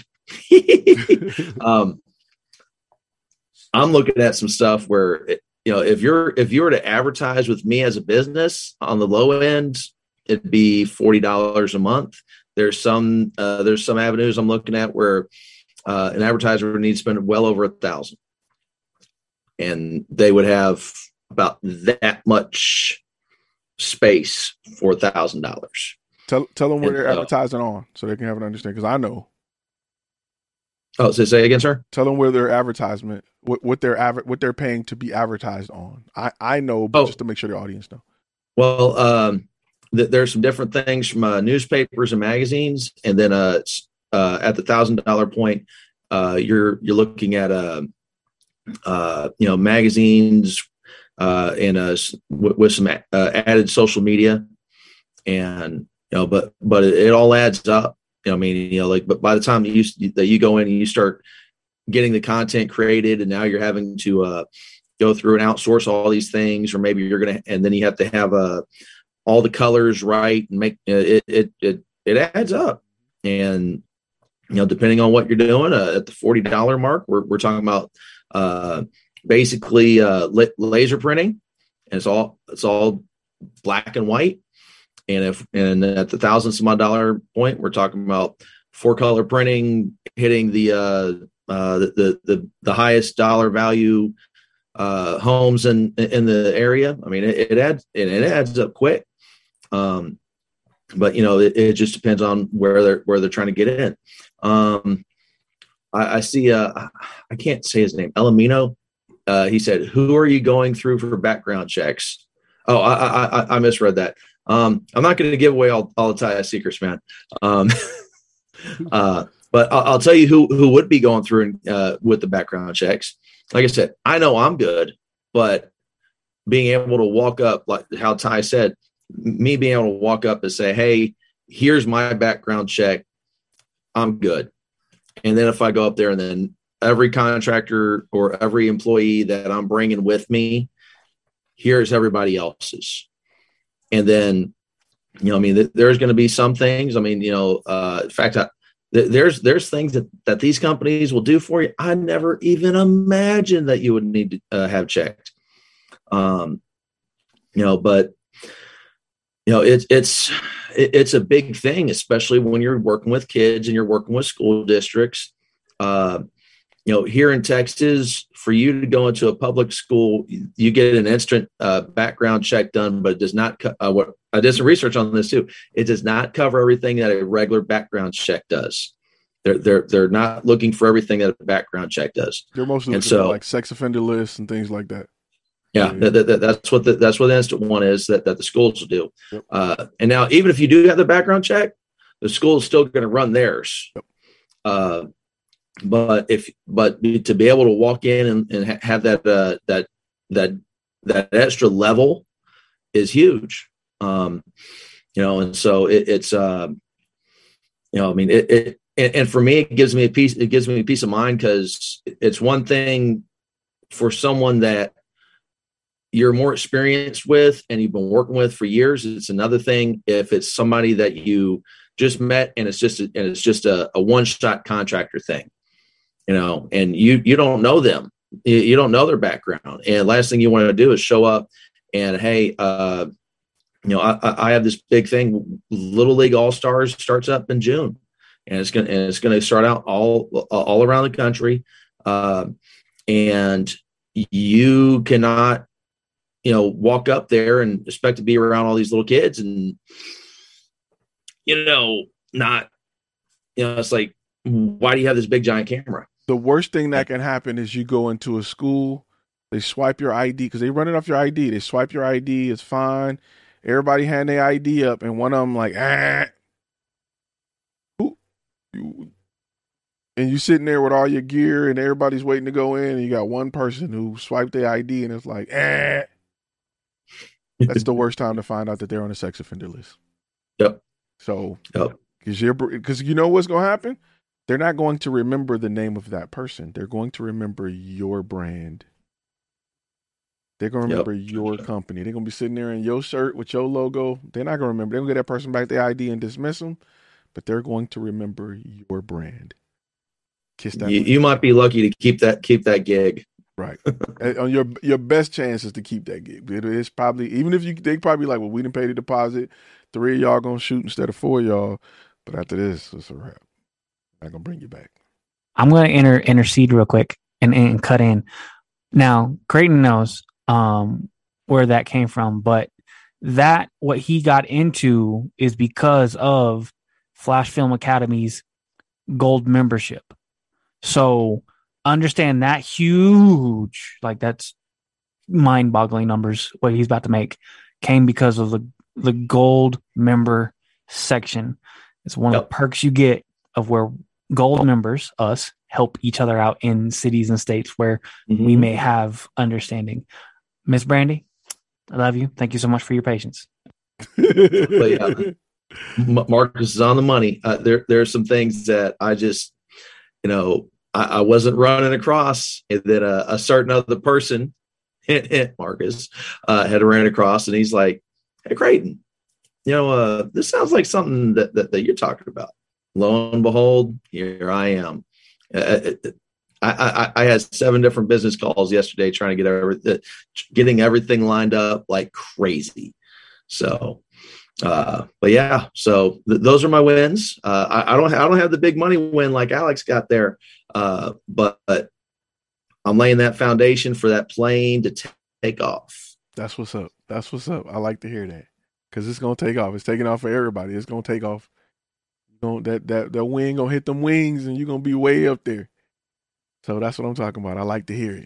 I'm looking at some stuff where, if you were to advertise with me as a business on the low end, it'd be $40 a month. There's some avenues I'm looking at where an advertiser would need to spend well over $1,000, and they would have about that much space for $1,000. Tell them where they're advertising on so they can have an understanding, because I know. Oh, so say again, sir. Tell them where their advertisement, what they're paying to be advertised on. I know, but just to make sure the audience know. Well, there's some different things from newspapers and magazines, and then at the $1,000 point, you're looking at magazines and with some added social media, and but it all adds up. But by the time that you go in and you start getting the content created, and now you're having to go through and outsource all these things, or maybe and then you have to have all the colors right and make it adds up. And depending on what you're doing, at the $40 mark, we're talking about basically laser printing, and it's all black and white. And at the $1,000-some-odd point, we're talking about 4-color printing, hitting the highest dollar value homes in the area. I mean, it adds up quick. But it just depends on where they're trying to get in. I see I can't say his name, Elamino. He said, "Who are you going through for background checks?" Oh, I misread that. I'm not going to give away all the Ty secrets, man. But I'll tell you who would be going through with the background checks. Like I said, I know I'm good, but being able to walk up, like how Ty said, me being able to walk up and say, "Hey, here's my background check, I'm good." And then if I go up there, and then every contractor or every employee that I'm bringing with me, here's everybody else's. And then, there's going to be some things. I mean, in fact, there's things that these companies will do for you I never even imagined that you would need to have checked. But it's a big thing, especially when you're working with kids and you're working with school districts. Here in Texas, for you to go into a public school, you get an instant background check done, but it does not. What I did some research on this too. It does not cover everything that a regular background check does. They're not looking for everything that a background check does. They're mostly looking for like sex offender lists and things like that. Yeah, that's what the instant one is that the schools will do. Yep. And now, even if you do have the background check, the school is still going to run theirs. Yep. But to be able to walk in and have that extra level is huge. And so it's and for me, it gives me a peace of mind, because it's one thing for someone that you're more experienced with and you've been working with for years. It's another thing if it's somebody that you just met and it's just a one-shot contractor thing, and you don't know them, you don't know their background, and last thing you want to do is show up and, hey, I have this big thing. Little League All-Stars starts up in June, and it's going to start out all around the country, and you cannot walk up there and expect to be around all these little kids and, not, it's like, why do you have this big giant camera? The worst thing that can happen is you go into a school, they swipe your ID, because they run it off your ID. They swipe your ID, it's fine. Everybody hand their ID up, and one of them like, and you sitting there with all your gear, and everybody's waiting to go in, and you got one person who swiped their ID, and it's like, That's the worst time to find out that they're on a sex offender list. Yep. So, because you know what's going to happen? They're not going to remember the name of that person. They're going to remember your brand. They're going to remember your company. They're going to be sitting there in your shirt with your logo. They're not going to remember. They're going to get that person back their ID and dismiss them, but they're going to remember your brand. Kiss that. You might be lucky to keep that gig. Right. On your best chance is to keep that gig. It's probably, even if they probably like, well, we didn't pay the deposit. 3 of y'all going to shoot instead of 4 of y'all. But after this, it's a wrap. I'm going to bring you back. I'm going to intercede real quick and cut in. Now, Creighton knows where that came from, but what he got into is because of Flash Film Academy's gold membership. So understand that huge, like that's mind-boggling numbers, what he's about to make, came because of the gold member section. It's one of the perks you get of where gold members, us, help each other out in cities and states where we may have understanding. Miss Brandy, I love you. Thank you so much for your patience. But yeah, Marcus is on the money. There are some things that I just, I wasn't running across that a certain other person, Marcus, had ran across, and he's like, "Hey, Creighton, this sounds like something that you're talking about." Lo and behold, here I am. I had 7 different business calls yesterday trying to getting everything lined up like crazy. So, but yeah, so those are my wins. I don't have the big money win like Alex got there, but I'm laying that foundation for that plane to take off. That's what's up. That's what's up. I like to hear that because it's gonna take off. It's taking off for everybody. It's gonna take off. That wing gonna hit them wings, and you're gonna be way up there. So that's what I'm talking about. I like to hear it.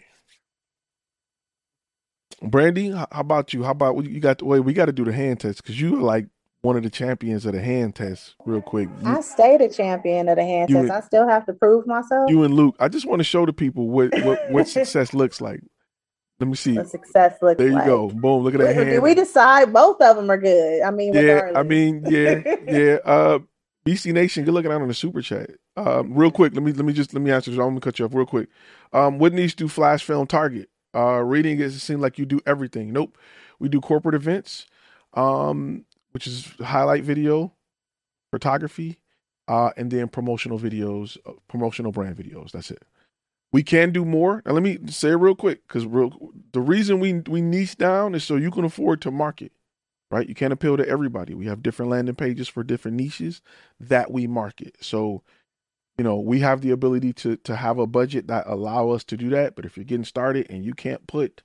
Brandy, how about you? How about you got? Wait, we got to do the hand test because you are like one of the champions of the hand test. Real quick, I stayed a champion of the hand test. I still have to prove myself. You and Luke. I just want to show the people what success looks like. Let me see. What success looks like. There you go. Boom. Look at that hand. Did we decide both of them are good? I mean, yeah. regardless. Yeah. BC Nation, good looking out on the super chat. Real quick, let me answer this. I'm gonna cut you off real quick. What needs to Flash Film target? Reading it seems like you do everything. Nope. We do corporate events, which is highlight video, photography, and then promotional videos, promotional brand videos. That's it. We can do more. Now let me say it real quick because the reason we niche down is so you can afford to market. Right? You can't appeal to everybody. We have different landing pages for different niches that we market. So, we have the ability to have a budget that allow us to do that. But if you're getting started and you can't put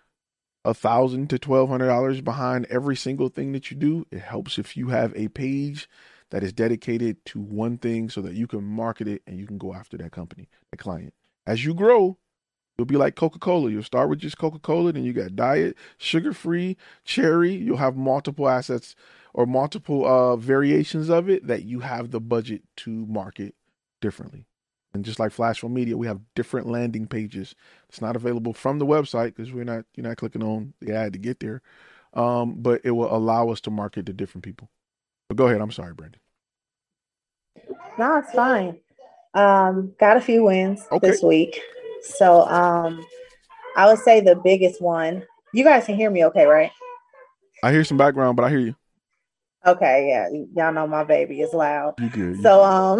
$1,000 to $1,200 behind every single thing that you do, it helps if you have a page that is dedicated to one thing so that you can market it and you can go after that company, that client. As you grow, you'll be like Coca-Cola. You'll start with just Coca-Cola, then you got diet, sugar-free, cherry. You'll have multiple assets or multiple variations of it that you have the budget to market differently. And just like Flash Film Media, we have different landing pages. It's not available from the website because you're not clicking on the ad to get there. But it will allow us to market to different people. But go ahead. I'm sorry, Brandon. No, it's fine. Got a few wins this week. So I would say the biggest one, you guys can hear me okay, right? I hear some background, but I hear you. Okay, yeah. Y'all know my baby is loud. You good. So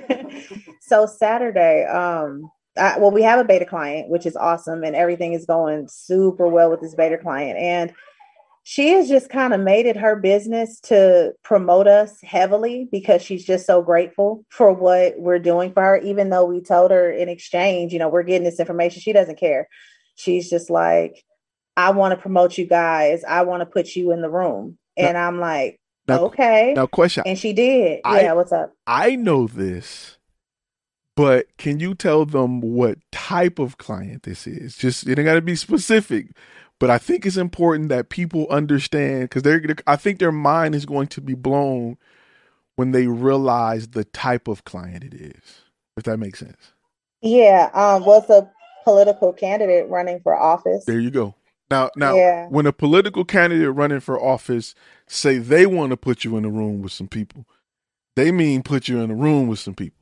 so Saturday, we have a beta client, which is awesome, and everything is going super well with this beta client. And she has just kind of made it her business to promote us heavily because she's just so grateful for what we're doing for her. Even though we told her in exchange, we're getting this information, she doesn't care. She's just like, I want to promote you guys. I want to put you in the room. And I'm like, okay. Now, question. And she did. What's up? I know this, but can you tell them what type of client this is? Just, it ain't got to be specific. But I think it's important that people understand because I think their mind is going to be blown when they realize the type of client it is, if that makes sense. Yeah. It's a political candidate running for office. There you go. Now, when a political candidate running for office say they want to put you in a room with some people, they mean put you in a room with some people.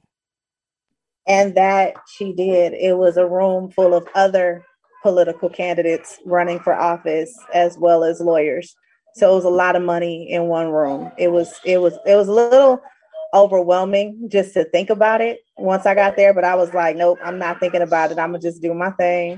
And that she did. It was a room full of other political candidates running for office as well as lawyers. So it was a lot of money in one room. It was a little overwhelming just to think about it once I got there, but I was like, nope, I'm not thinking about it. I'm gonna just do my thing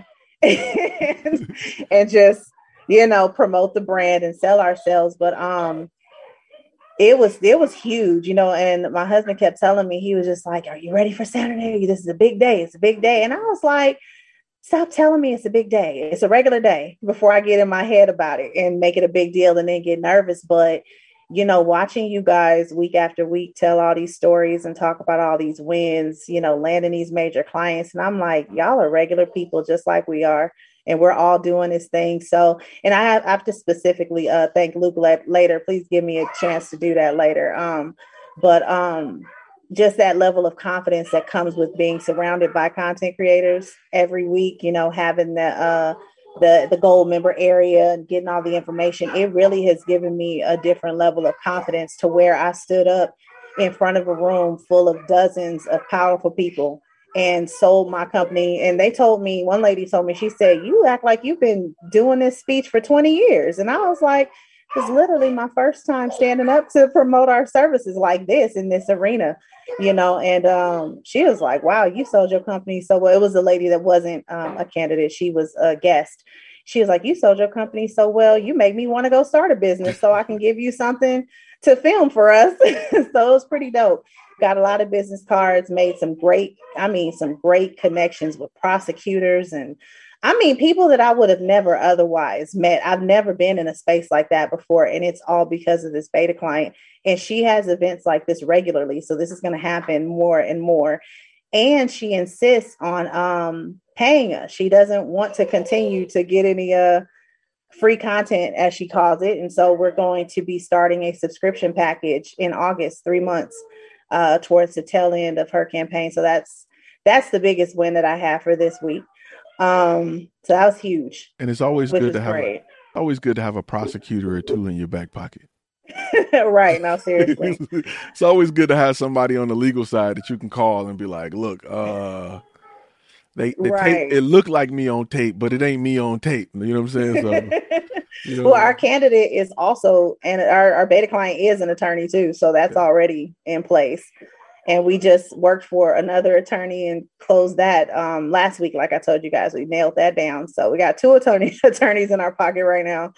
and just, promote the brand and sell ourselves. But it was huge, and my husband kept telling me, he was just like, are you ready for Saturday? This is a big day. It's a big day. And I was like, stop telling me it's a big day. It's a regular day before I get in my head about it and make it a big deal and then get nervous. But, watching you guys week after week tell all these stories and talk about all these wins, landing these major clients. And I'm like, y'all are regular people just like we are. And we're all doing this thing. So, and I have to specifically thank Luke later. Please give me a chance to do that later. Just that level of confidence that comes with being surrounded by content creators every week, having the gold member area and getting all the information, it really has given me a different level of confidence to where I stood up in front of a room full of dozens of powerful people and sold my company. And they told me, one lady told me, she said, you act like you've been doing this speech for 20 years. And I was like, it's literally my first time standing up to promote our services like this in this arena, and she was like, wow, you sold your company so well. It was a lady that wasn't a candidate. She was a guest. She was like, you sold your company so well, you make me want to go start a business so I can give you something to film for us. So it was pretty dope. Got a lot of business cards, made some great connections with prosecutors and people that I would have never otherwise met. I've never been in a space like that before. And it's all because of this beta client. And she has events like this regularly. So this is going to happen more and more. And she insists on paying us. She doesn't want to continue to get any free content, as she calls it. And so we're going to be starting a subscription package in August, 3 months towards the tail end of her campaign. So that's the biggest win that I have for this week. So that was huge. And it's always good to have a prosecutor or two in your back pocket. Right. No, seriously. It's always good to have somebody on the legal side that you can call and be like, look, they tape, it looked like me on tape, but it ain't me on tape. You know what I'm saying? So, well, our candidate is also, and our beta client is an attorney too. So that's already in place. And we just worked for another attorney and closed that last week. Like I told you guys, we nailed that down. So we got 2 attorneys in our pocket right now.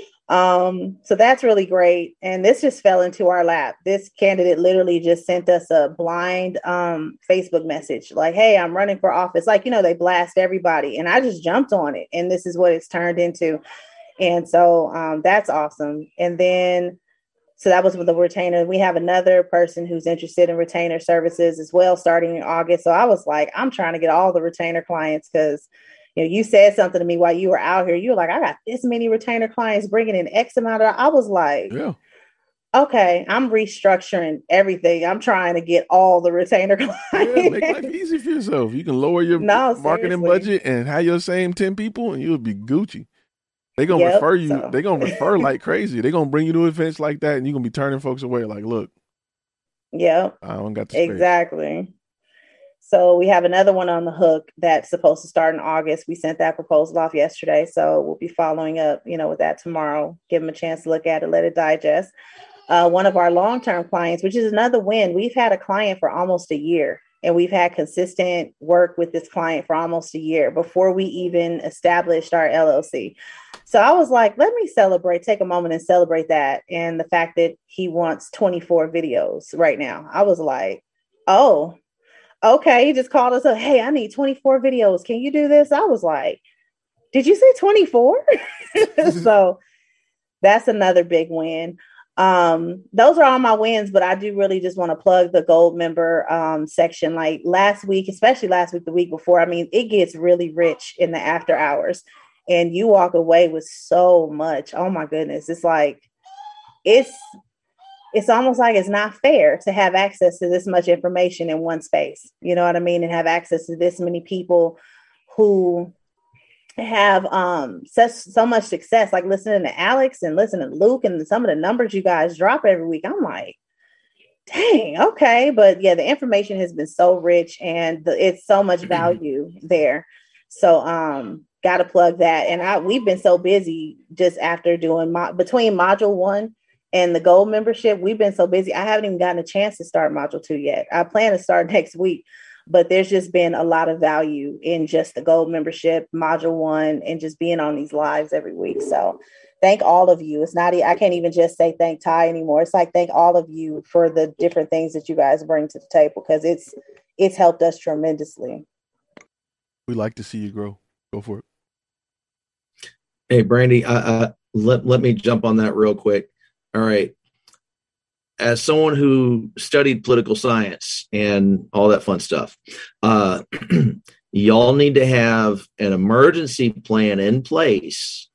So that's really great. And this just fell into our lap. This candidate literally just sent us a blind Facebook message like, hey, I'm running for office. Like, they blast everybody. And I just jumped on it. And this is what it's turned into. And so that's awesome. And then so that was with the retainer. We have another person who's interested in retainer services as well, starting in August. So I was like, I'm trying to get all the retainer clients because, you said something to me while you were out here. You were like, I got this many retainer clients bringing in X amount of. I was like, yeah. Okay, I'm restructuring everything. I'm trying to get all the retainer clients. Yeah, make life easy for yourself. You can lower your marketing budget and have your same 10 people and you'll be Gucci. They're going to refer you. So. They're going to refer like crazy. They're going to bring you to events like that and you're going to be turning folks away like, look. Yep. I don't got the space. Exactly. So we have another one on the hook that's supposed to start in August. We sent that proposal off yesterday. So we'll be following up, with that tomorrow. Give them a chance to look at it, let it digest. One of our long-term clients, which is another win. We've had a client for almost a year. And we've had consistent work with this client for almost a year before we even established our LLC. So I was like, let me take a moment and celebrate that. And the fact that he wants 24 videos right now. I was like, oh, okay. He just called us up. Hey, I need 24 videos. Can you do this? I was like, did you say 24? So that's another big win. Those are all my wins, but I do really just want to plug the gold member section. Like last week, especially last week, the week before, it gets really rich in the after hours and you walk away with so much. Oh my goodness. It's like, it's almost like it's not fair to have access to this much information in one space. You know what I mean? And have access to this many people who have so much success, like listening to Alex and listening to Luke and some of the numbers you guys drop every week. I'm like, dang, okay. But yeah, the information has been so rich and it's so much value there. So got to plug that. And we've been so busy just after doing between module 1 and the gold membership, we've been so busy. I haven't even gotten a chance to start module 2 yet. I plan to start next week. But there's just been a lot of value in just the gold membership, module 1, and just being on these lives every week. So thank all of you. It's not, I can't even just say thank Ty anymore. It's like, thank all of you for the different things that you guys bring to the table, because it's helped us tremendously. We like to see you grow. Go for it. Hey, Brandy, let me jump on that real quick. All right. As someone who studied political science and all that fun stuff, y'all need to have an emergency plan in place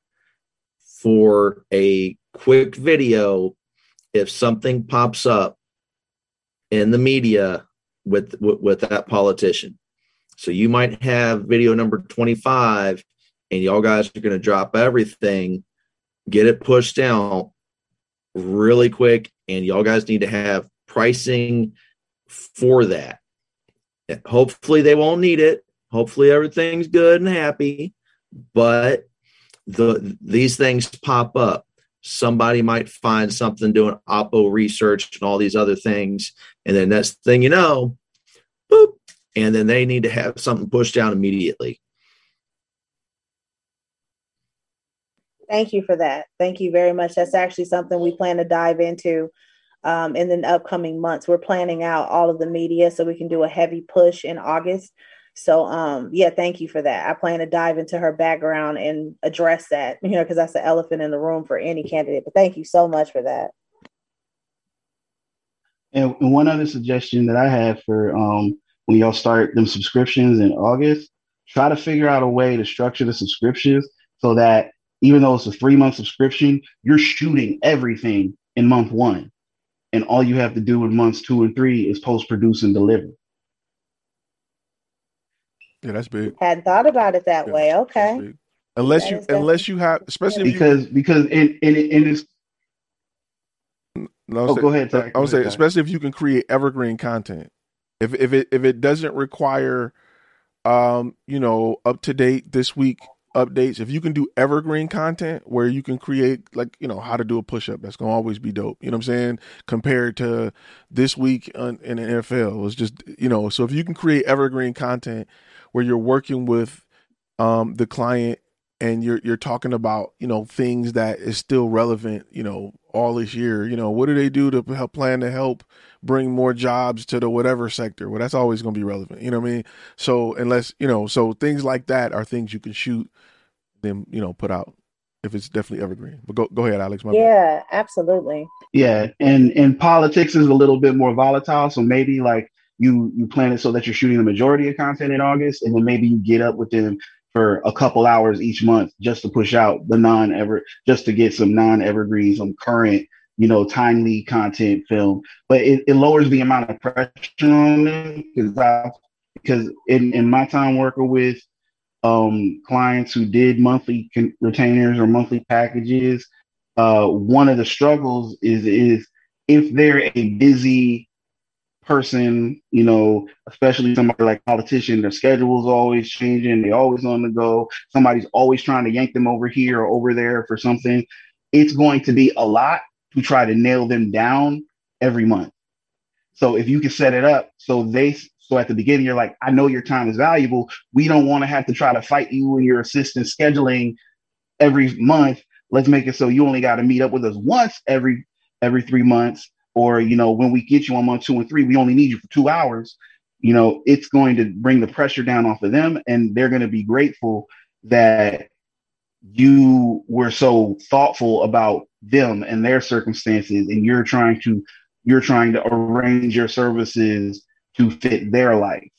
for a quick video if something pops up in the media with that politician. So you might have video number 25 and y'all guys are going to drop everything, get it pushed down really quick, and y'all guys need to have pricing for that. Hopefully they won't need it. Hopefully everything's good and happy, but these things pop up. Somebody might find something doing Oppo research and all these other things. And then next thing you know, boop, and then they need to have something pushed down immediately. Thank you for that. Thank you very much. That's actually something we plan to dive into in the upcoming months. We're planning out all of the media so we can do a heavy push in August. So, yeah, thank you for that. I plan to dive into her background and address that, because that's the elephant in the room for any candidate. But thank you so much for that. And one other suggestion that I have for when y'all start them subscriptions in August, try to figure out a way to structure the subscriptions so that even though it's a 3-month subscription, you're shooting everything in month 1. And all you have to do in months 2 and 3 is post, produce, and deliver. Yeah, that's big. Hadn't thought about it that way. Okay. Unless you have, especially because in this. No, go ahead. Ty. I would say, especially if you can create evergreen content. If it doesn't require, up to date this week updates. If you can do evergreen content where you can create how to do a push up, that's gonna always be dope. You know what I'm saying? Compared to this week in the NFL, it's just So if you can create evergreen content where you're working with the client and you're talking about things that is still relevant all this year, what do they do to help bring more jobs to the whatever sector? Well, that's always going to be relevant. You know what I mean? So unless so things like that are things you can shoot, then put out if it's definitely evergreen. But go ahead, Alex. Yeah, absolutely. Yeah, and politics is a little bit more volatile, so maybe you plan it so that you're shooting the majority of content in August, and then maybe you get up with them for a couple hours each month just to push out the just to get some non-evergreen, some current, timely content film. But it lowers the amount of pressure on them because in my time working with clients who did monthly retainers or monthly packages, one of the struggles is if they're a busy person, especially somebody like a politician, their schedule's always changing, they're always on the go, somebody's always trying to yank them over here or over there for something. It's going to be a lot to try to nail them down every month. So if you can set it up so at the beginning you're like, I know your time is valuable, we don't want to have to try to fight you and your assistant scheduling every month. Let's make it so you only got to meet up with us once every 3 months. Or, when we get you on month 2 and 3, we only need you for 2 hours. It's going to bring the pressure down off of them, and they're going to be grateful that you were so thoughtful about them and their circumstances, and you're trying to arrange your services to fit their life.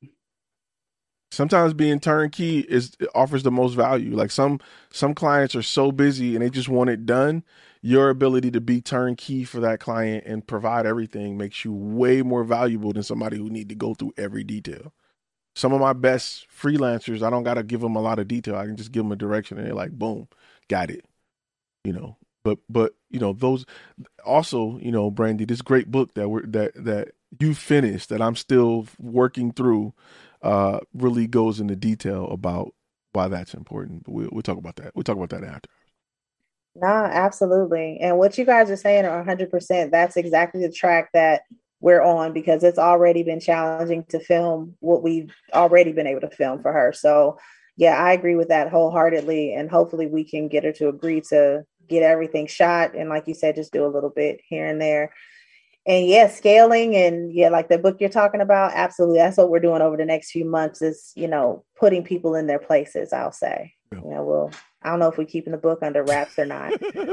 Sometimes being turnkey offers the most value. Like some clients are so busy and they just want it done. Your ability to be turnkey for that client and provide everything makes you way more valuable than somebody who need to go through every detail. Some of my best freelancers, I don't got to give them a lot of detail. I can just give them a direction and they're like, boom, got it. But those also, Brandy, this great book that you finished that I'm still working through really goes into detail about why that's important. But we'll talk about that. We'll talk about that after. No, absolutely. And what you guys are saying are 100%. That's exactly the track that we're on, because it's already been challenging to film what we've already been able to film for her. So yeah, I agree with that wholeheartedly. And hopefully we can get her to agree to get everything shot. And like you said, just do a little bit here and there. And yeah, scaling and like the book you're talking about. Absolutely. That's what we're doing over the next few months is, putting people in their places, I'll say. Yeah. I don't know if we're keeping the book under wraps or not,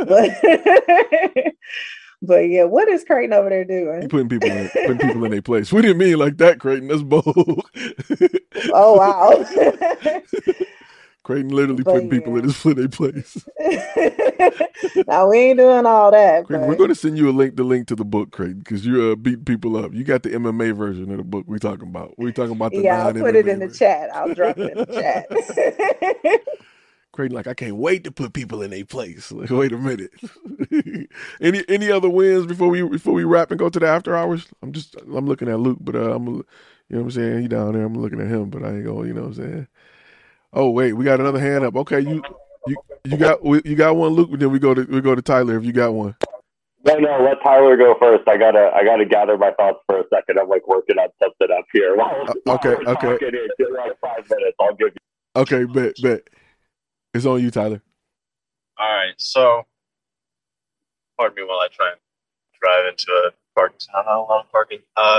but yeah, what is Creighton over there doing? He putting people in their place. We didn't mean like that, Creighton. That's bold. Oh, wow. Creighton literally putting people in their place. Now we ain't doing all that. Creighton, we're going to send you the link to the book, Creighton, because you're beating people up. You got the MMA version of the book we're talking about. We're talking about the I'll put it in the chat. I'll drop it in the chat. Creighton, like, I can't wait to put people in a place. Like, wait a minute. Any other wins before we wrap and go to the after hours? I'm looking at Luke, but you know what I'm saying? He down there. I'm looking at him, but I ain't going. You know what I'm saying? Oh wait, we got another hand up. Okay, you got one, Luke. But then we go to Tyler if you got one. No, let Tyler go first. I gotta gather my thoughts for a second. I'm like working on something up here. Okay. Give me like 5 minutes. I'll give you. Okay, bet. It's on you, Tyler. All right, so pardon me while I try and drive into a parking. Not a lot of parking.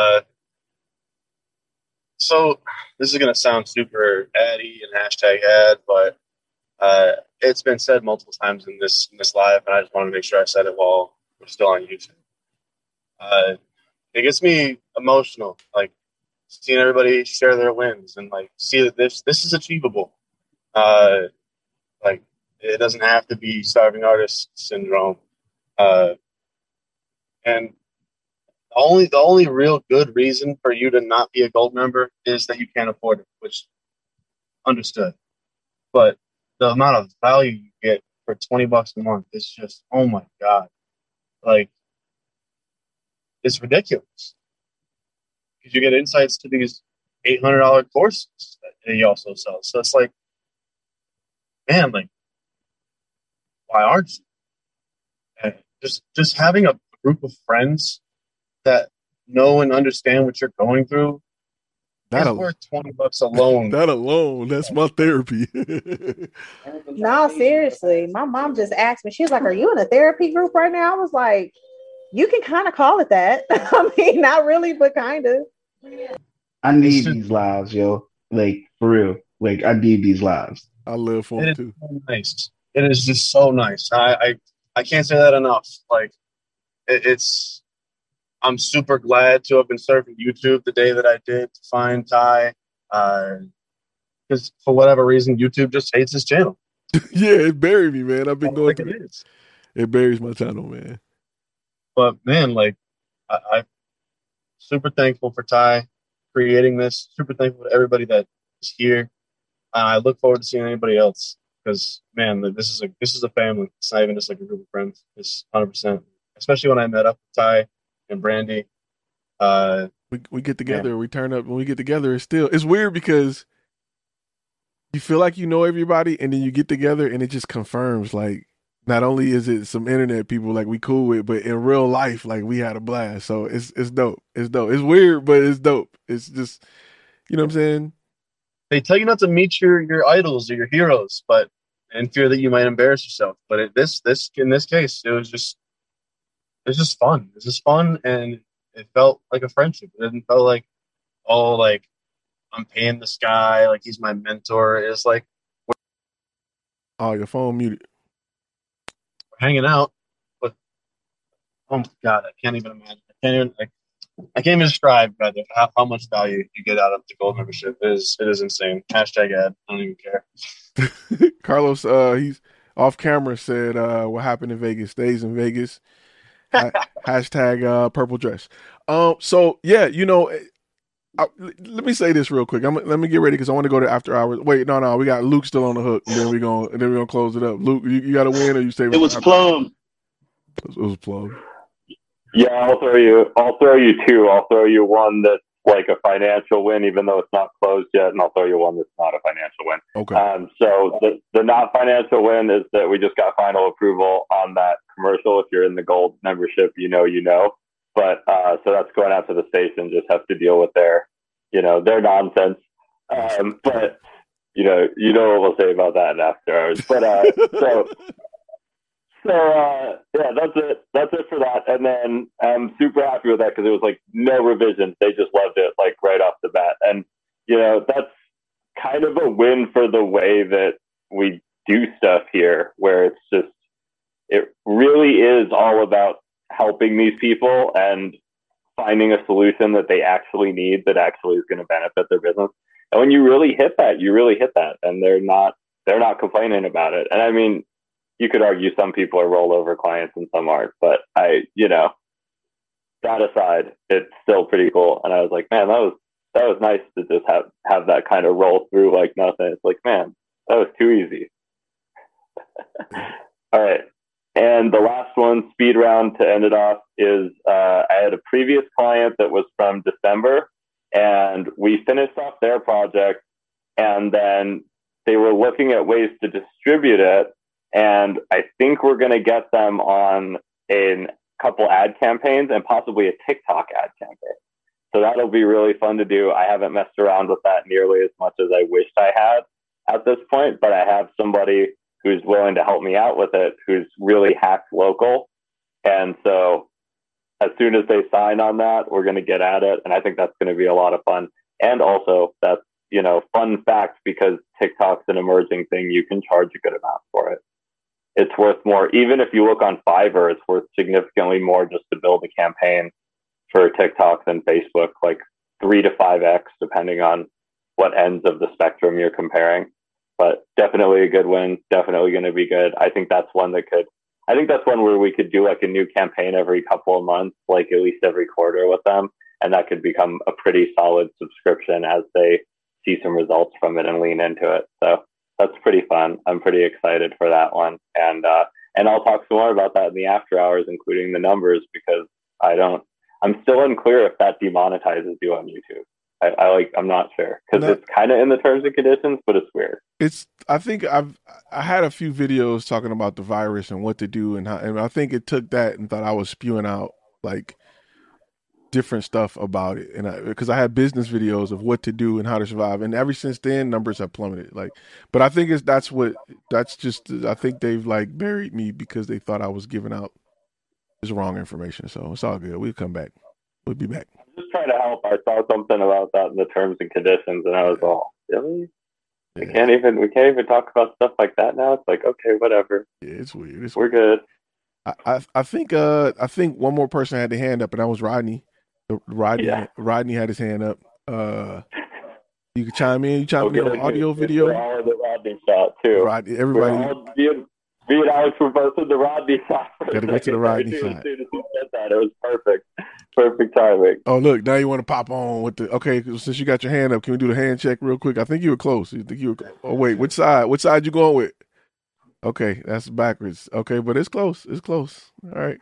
So this is gonna sound super addy and hashtag ad, but it's been said multiple times in this live, and I just want to make sure I said it while we're still on YouTube. It gets me emotional, like seeing everybody share their wins and like see that this is achievable. Like it doesn't have to be starving artist syndrome. And the only real good reason for you to not be a gold member is that you can't afford it, which understood. But the amount of value you get for $20 a month is just, oh my God. Like, it's ridiculous. Because you get insights to these $800 courses that he also sells. So it's like, man, like, why aren't you? And just having a group of friends that know and understand what you're going through is worth $20 alone. That alone, that's my therapy. No, seriously. My mom just asked me, she was like, are you in a therapy group right now? I was like, you can kind of call it that. I mean, not really, but kind of. I need these lives, yo. Like, for real. Like, I need these lives. I live for them, too. So nice. It is just so nice. I can't say that enough. Like, I'm super glad to have been surfing YouTube the day that I did to find Ty. Because for whatever reason, YouTube just hates his channel. Yeah, it buried me, man. I've been going through it. It buries my channel, man. But, man, like, I'm super thankful for Ty creating this. Super thankful for everybody that is here. I look forward to seeing anybody else. Because, man, this is a family. It's not even just like a group of friends. It's 100%. Especially when I met up with Ty and Brandy. We get together, we turn up. When we get together, it's weird because you feel like you know everybody, and then you get together and it just confirms, like, not only is it some internet people like we cool with, but in real life, like, we had a blast. So it's dope. It's dope. It's weird, but it's dope. It's just, you know what I'm saying? They tell you not to meet your idols or your heroes, but in fear that you might embarrass yourself. But in this case, it was just fun. It was just fun, and it felt like a friendship. It didn't feel like, oh, like I'm paying this guy, like he's my mentor. It's like, oh, your phone muted. We're hanging out, but oh my God, I can't even imagine. I can't even describe, rather, how much value you get out of the gold membership. It is insane. Hashtag ad. I don't even care. Carlos, he's off camera, said what happened in Vegas stays in Vegas. Hashtag purple dress. So yeah, you know, let me say this real quick. Let me get ready because I want to go to after hours. Wait, no, we got Luke still on the hook, and then we're gonna close it up. Luke, you got to win, or you stay? It was Plum. It was Plum. Yeah, I'll throw you two. I'll throw you one that's like a financial win, even though it's not closed yet, and I'll throw you one that's not a financial win. Okay. So the not financial win is that we just got final approval on that commercial. If you're in the gold membership, you know. But so that's going out to the station. Just have to deal with their nonsense. But you know what we'll say about that in after hours. But So yeah, that's it. That's it for that. And then I'm super happy with that because it was like no revisions. They just loved it like right off the bat. And that's kind of a win for the way that we do stuff here, where it really is all about helping these people and finding a solution that they actually need that actually is going to benefit their business. And when you really hit that, and they're not complaining about it. And I mean, you could argue some people are rollover clients and some aren't, but that aside, it's still pretty cool. And I was like, man, that was nice to just have that kind of roll through like nothing. It's like, man, that was too easy. All right. And the last one, speed round to end it off, is I had a previous client that was from December, and we finished off their project, and then they were looking at ways to distribute it. And I think we're going to get them on a couple ad campaigns and possibly a TikTok ad campaign. So that'll be really fun to do. I haven't messed around with that nearly as much as I wished I had at this point, but I have somebody who's willing to help me out with it, who's really hacked local. And so as soon as they sign on that, we're going to get at it. And I think that's going to be a lot of fun. And also that's, fun fact, because TikTok's an emerging thing, you can charge a good amount for it. It's worth more. Even if you look on Fiverr, it's worth significantly more just to build a campaign for TikTok than Facebook, like 3 to 5x, depending on what ends of the spectrum you're comparing. But definitely a good win. Definitely going to be good. I think that's one where we could do like a new campaign every couple of months, like at least every quarter with them. And that could become a pretty solid subscription as they see some results from it and lean into it. So that's pretty fun. I'm pretty excited for that one. And I'll talk some more about that in the after hours, including the numbers, because I'm still unclear if that demonetizes you on YouTube. I'm not sure, because it's kind of in the terms and conditions, but it's weird. I think I had a few videos talking about the virus and what to do and how, and I think it took that and thought I was spewing out like different stuff about it, and because I had business videos of what to do and how to survive, and ever since then numbers have plummeted. But I think I think they've like buried me because they thought I was giving out this wrong information. So it's all good. We'll come back. We'll be back. Just trying to help. I saw something about that in the terms and conditions, and I was all, really? Yeah. We can't even talk about stuff like that now. It's like, okay, whatever. Yeah, it's weird. We're good. I think one more person had their hand up, and that was Rodney. Rodney had his hand up. You can chime in. You chime in on audio, video. All of the Rodney shot too. Everybody. Me and Alex were both in the Rodney shot. Gotta go to the Rodney shot. As soon as he said that, it was perfect. Perfect timing. Oh, look, now you want to pop on with okay, since you got your hand up, can we do the hand check real quick? I think you were close. Oh, wait, which side you going with? Okay, that's backwards. Okay, but it's close. It's close. All right.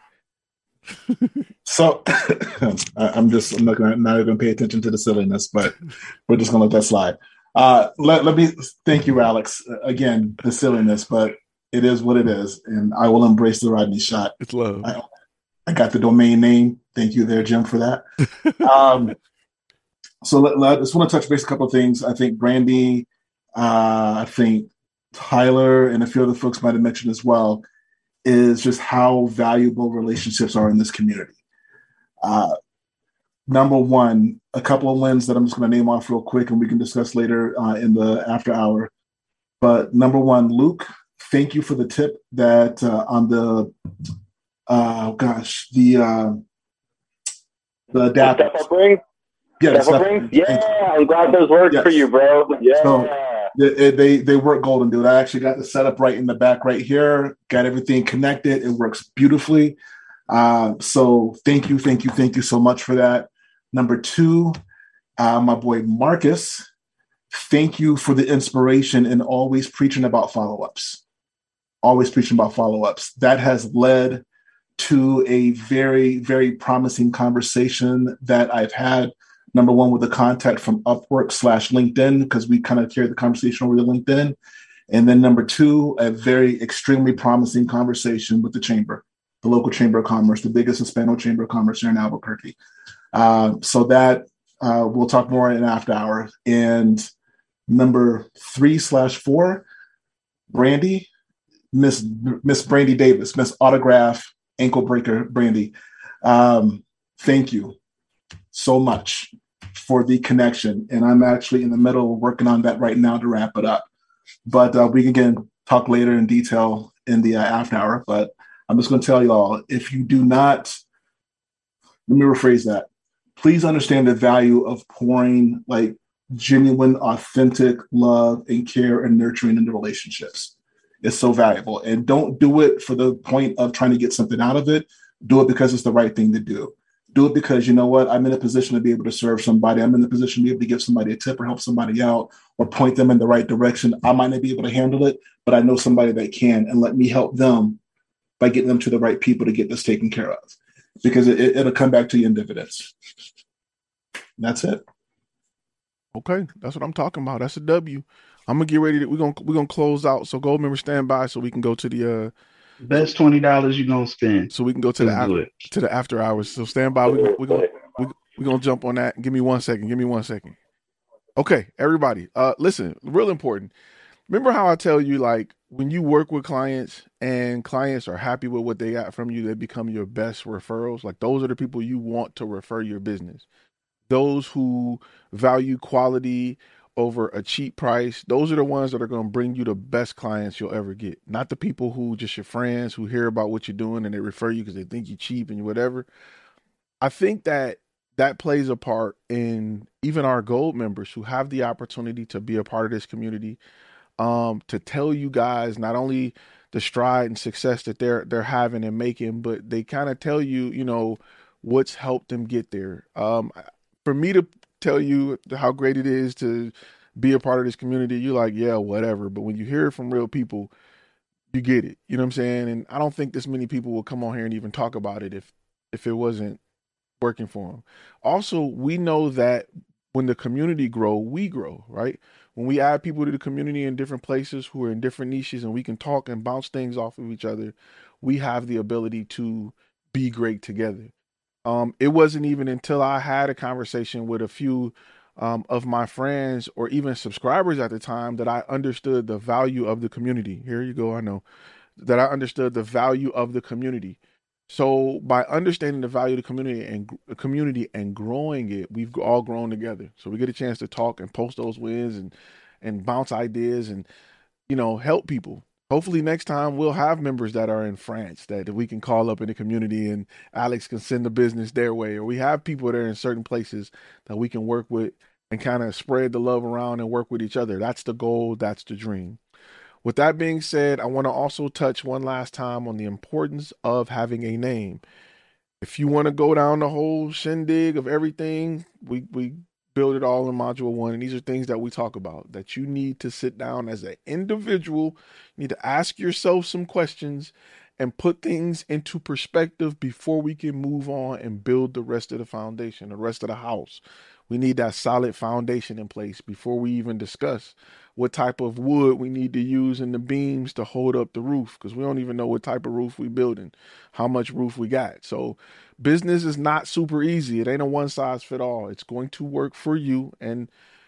So I'm not even pay attention to the silliness, but we're just gonna let that slide. Let me thank you, Alex. Again, the silliness, but it is what it is, and I will embrace the Rodney shot. It's love. I got the domain name. Thank you there, Jim, for that. So I just want to touch base a couple of things. I think Brandy, I think Tyler, and a few other folks might have mentioned as well, is just how valuable relationships are in this community. Number one, a couple of wins that I'm just going to name off real quick, and we can discuss later in the after hour. But number one, Luke, thank you for the tip that on the adapters. Step up ring? Yeah, step up ring? Yeah, I'm glad those worked for you, bro. Yeah. So they work golden, dude. I actually got the setup right in the back right here, got everything connected. It works beautifully. So thank you so much for that. Number two, my boy Marcus, thank you for the inspiration and always preaching about follow-ups. That has led to a very, very promising conversation that I've had. Number one, with the contact from Upwork/LinkedIn, because we kind of carry the conversation over to LinkedIn. And then number two, a very extremely promising conversation with the chamber, the local chamber of commerce, the biggest Hispano chamber of commerce here in Albuquerque. So that we'll talk more in after hours. And number 3/4, Brandy, Miss Brandy Davis, Miss Autograph Ankle Breaker Brandy. Thank you so much for the connection. And I'm actually in the middle of working on that right now to wrap it up. But we can again talk later in detail in the after hour. But I'm just going to tell you all, if you do not, let me rephrase that. Please understand the value of pouring like genuine, authentic love and care and nurturing into relationships. It's so valuable. And don't do it for the point of trying to get something out of it. Do it because it's the right thing to do. Do it because you know what? I'm in a position to be able to serve somebody. I'm in a position to be able to give somebody a tip or help somebody out or point them in the right direction. I might not be able to handle it, but I know somebody that can, and let me help them by getting them to the right people to get this taken care of, because it'll come back to you in dividends. That's it. Okay, that's what I'm talking about. That's a W. I'm gonna get ready to. We're gonna close out. So gold members, stand by so we can go to the best $20 you're gonna spend. So we can go to the after hours. So stand by. We're gonna jump on that. Give me 1 second. Okay, everybody. Listen, real important. Remember how I tell you, like, when you work with clients and clients are happy with what they got from you, they become your best referrals. Like, those are the people you want to refer your business. Those who value quality over a cheap price, those are the ones that are going to bring you the best clients you'll ever get. Not the people who just your friends who hear about what you're doing and they refer you because they think you're cheap and whatever. I think that plays a part in even our gold members who have the opportunity to be a part of this community, to tell you guys not only the stride and success that they're having and making, but they kind of tell you, you know, what's helped them get there. For me to tell you how great it is to be a part of this community, you're like, yeah, whatever. But when you hear it from real people, you get it. You know what I'm saying? And I don't think this many people will come on here and even talk about it if it wasn't working for them. Also, we know that when the community grow, we grow, right? When we add people to the community in different places who are in different niches and we can talk and bounce things off of each other, we have the ability to be great together. It wasn't even until I had a conversation with a few of my friends or even subscribers at the time that I understood the value of the community. Here you go. I know that I understood the value of the community. So by understanding the value of the community and growing it, we've all grown together. So we get a chance to talk and post those wins and bounce ideas and, you know, help people. Hopefully next time we'll have members that are in France that we can call up in the community and Alex can send the business their way, or we have people that are in certain places that we can work with and kind of spread the love around and work with each other. That's the goal. That's the dream. With that being said, I want to also touch one last time on the importance of having a name. If you want to go down the whole shindig of everything, we build it all in module 1. And these are things that we talk about that you need to sit down as an individual. You need to ask yourself some questions and put things into perspective before we can move on and build the rest of the foundation, the rest of the house. We need that solid foundation in place before we even discuss what type of wood we need to use in the beams to hold up the roof, because we don't even know what type of roof we building, how much roof we got. So business is not super easy. It ain't a one size fit all. It's going to work for you. And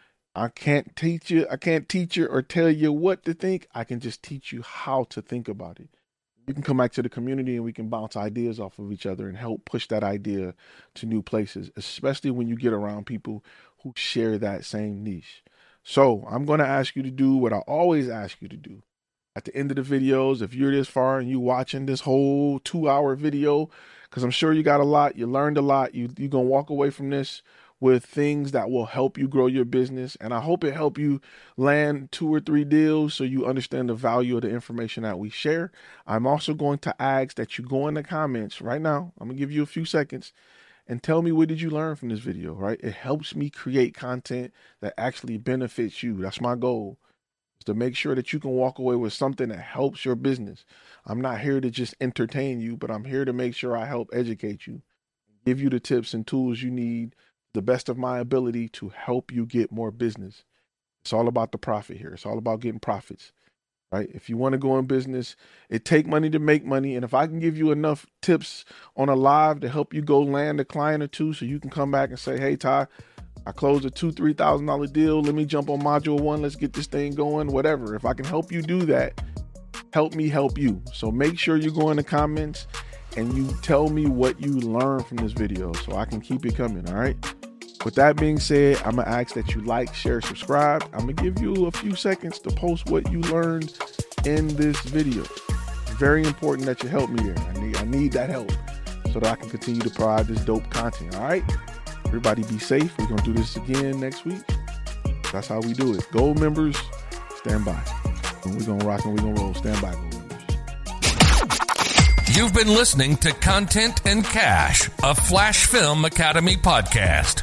I can't teach you or tell you what to think. I can just teach you how to think about it. You can come back to the community and we can bounce ideas off of each other and help push that idea to new places, especially when you get around people who share that same niche. So I'm going to ask you to do what I always ask you to do. At the end of the videos, if you're this far and you watching this whole 2-hour video, because I'm sure you got a lot, you learned a lot, you're going to walk away from this with things that will help you grow your business. And I hope it help you land 2 or 3 deals so you understand the value of the information that we share. I'm also going to ask that you go in the comments right now. I'm going to give you a few seconds and tell me, what did you learn from this video, right? It helps me create content that actually benefits you. That's my goal, is to make sure that you can walk away with something that helps your business. I'm not here to just entertain you, but I'm here to make sure I help educate you, give you the tips and tools you need, the best of my ability to help you get more business. It's all about the profit here. It's all about getting profits, right? If you want to go in business, it take money to make money. And if I can give you enough tips on a live to help you go land a client or two, so you can come back and say, hey, Ty, I closed a $2,000-$3,000 deal. Let me jump on module 1. Let's get this thing going, whatever. If I can help you do that, help me help you. So make sure you go in the comments and you tell me what you learned from this video so I can keep it coming. All right. With that being said, I'm going to ask that you like, share, subscribe. I'm going to give you a few seconds to post what you learned in this video. It's very important that you help me there. I need that help so that I can continue to provide this dope content. All right. Everybody be safe. We're going to do this again next week. That's how we do it. Gold members, stand by. And we're going to rock and we're going to roll. Stand by, gold members. You've been listening to Content and Cash, a Flash Film Academy podcast.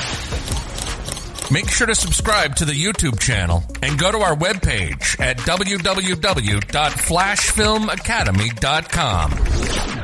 Make sure to subscribe to the YouTube channel and go to our webpage at www.flashfilmacademy.com.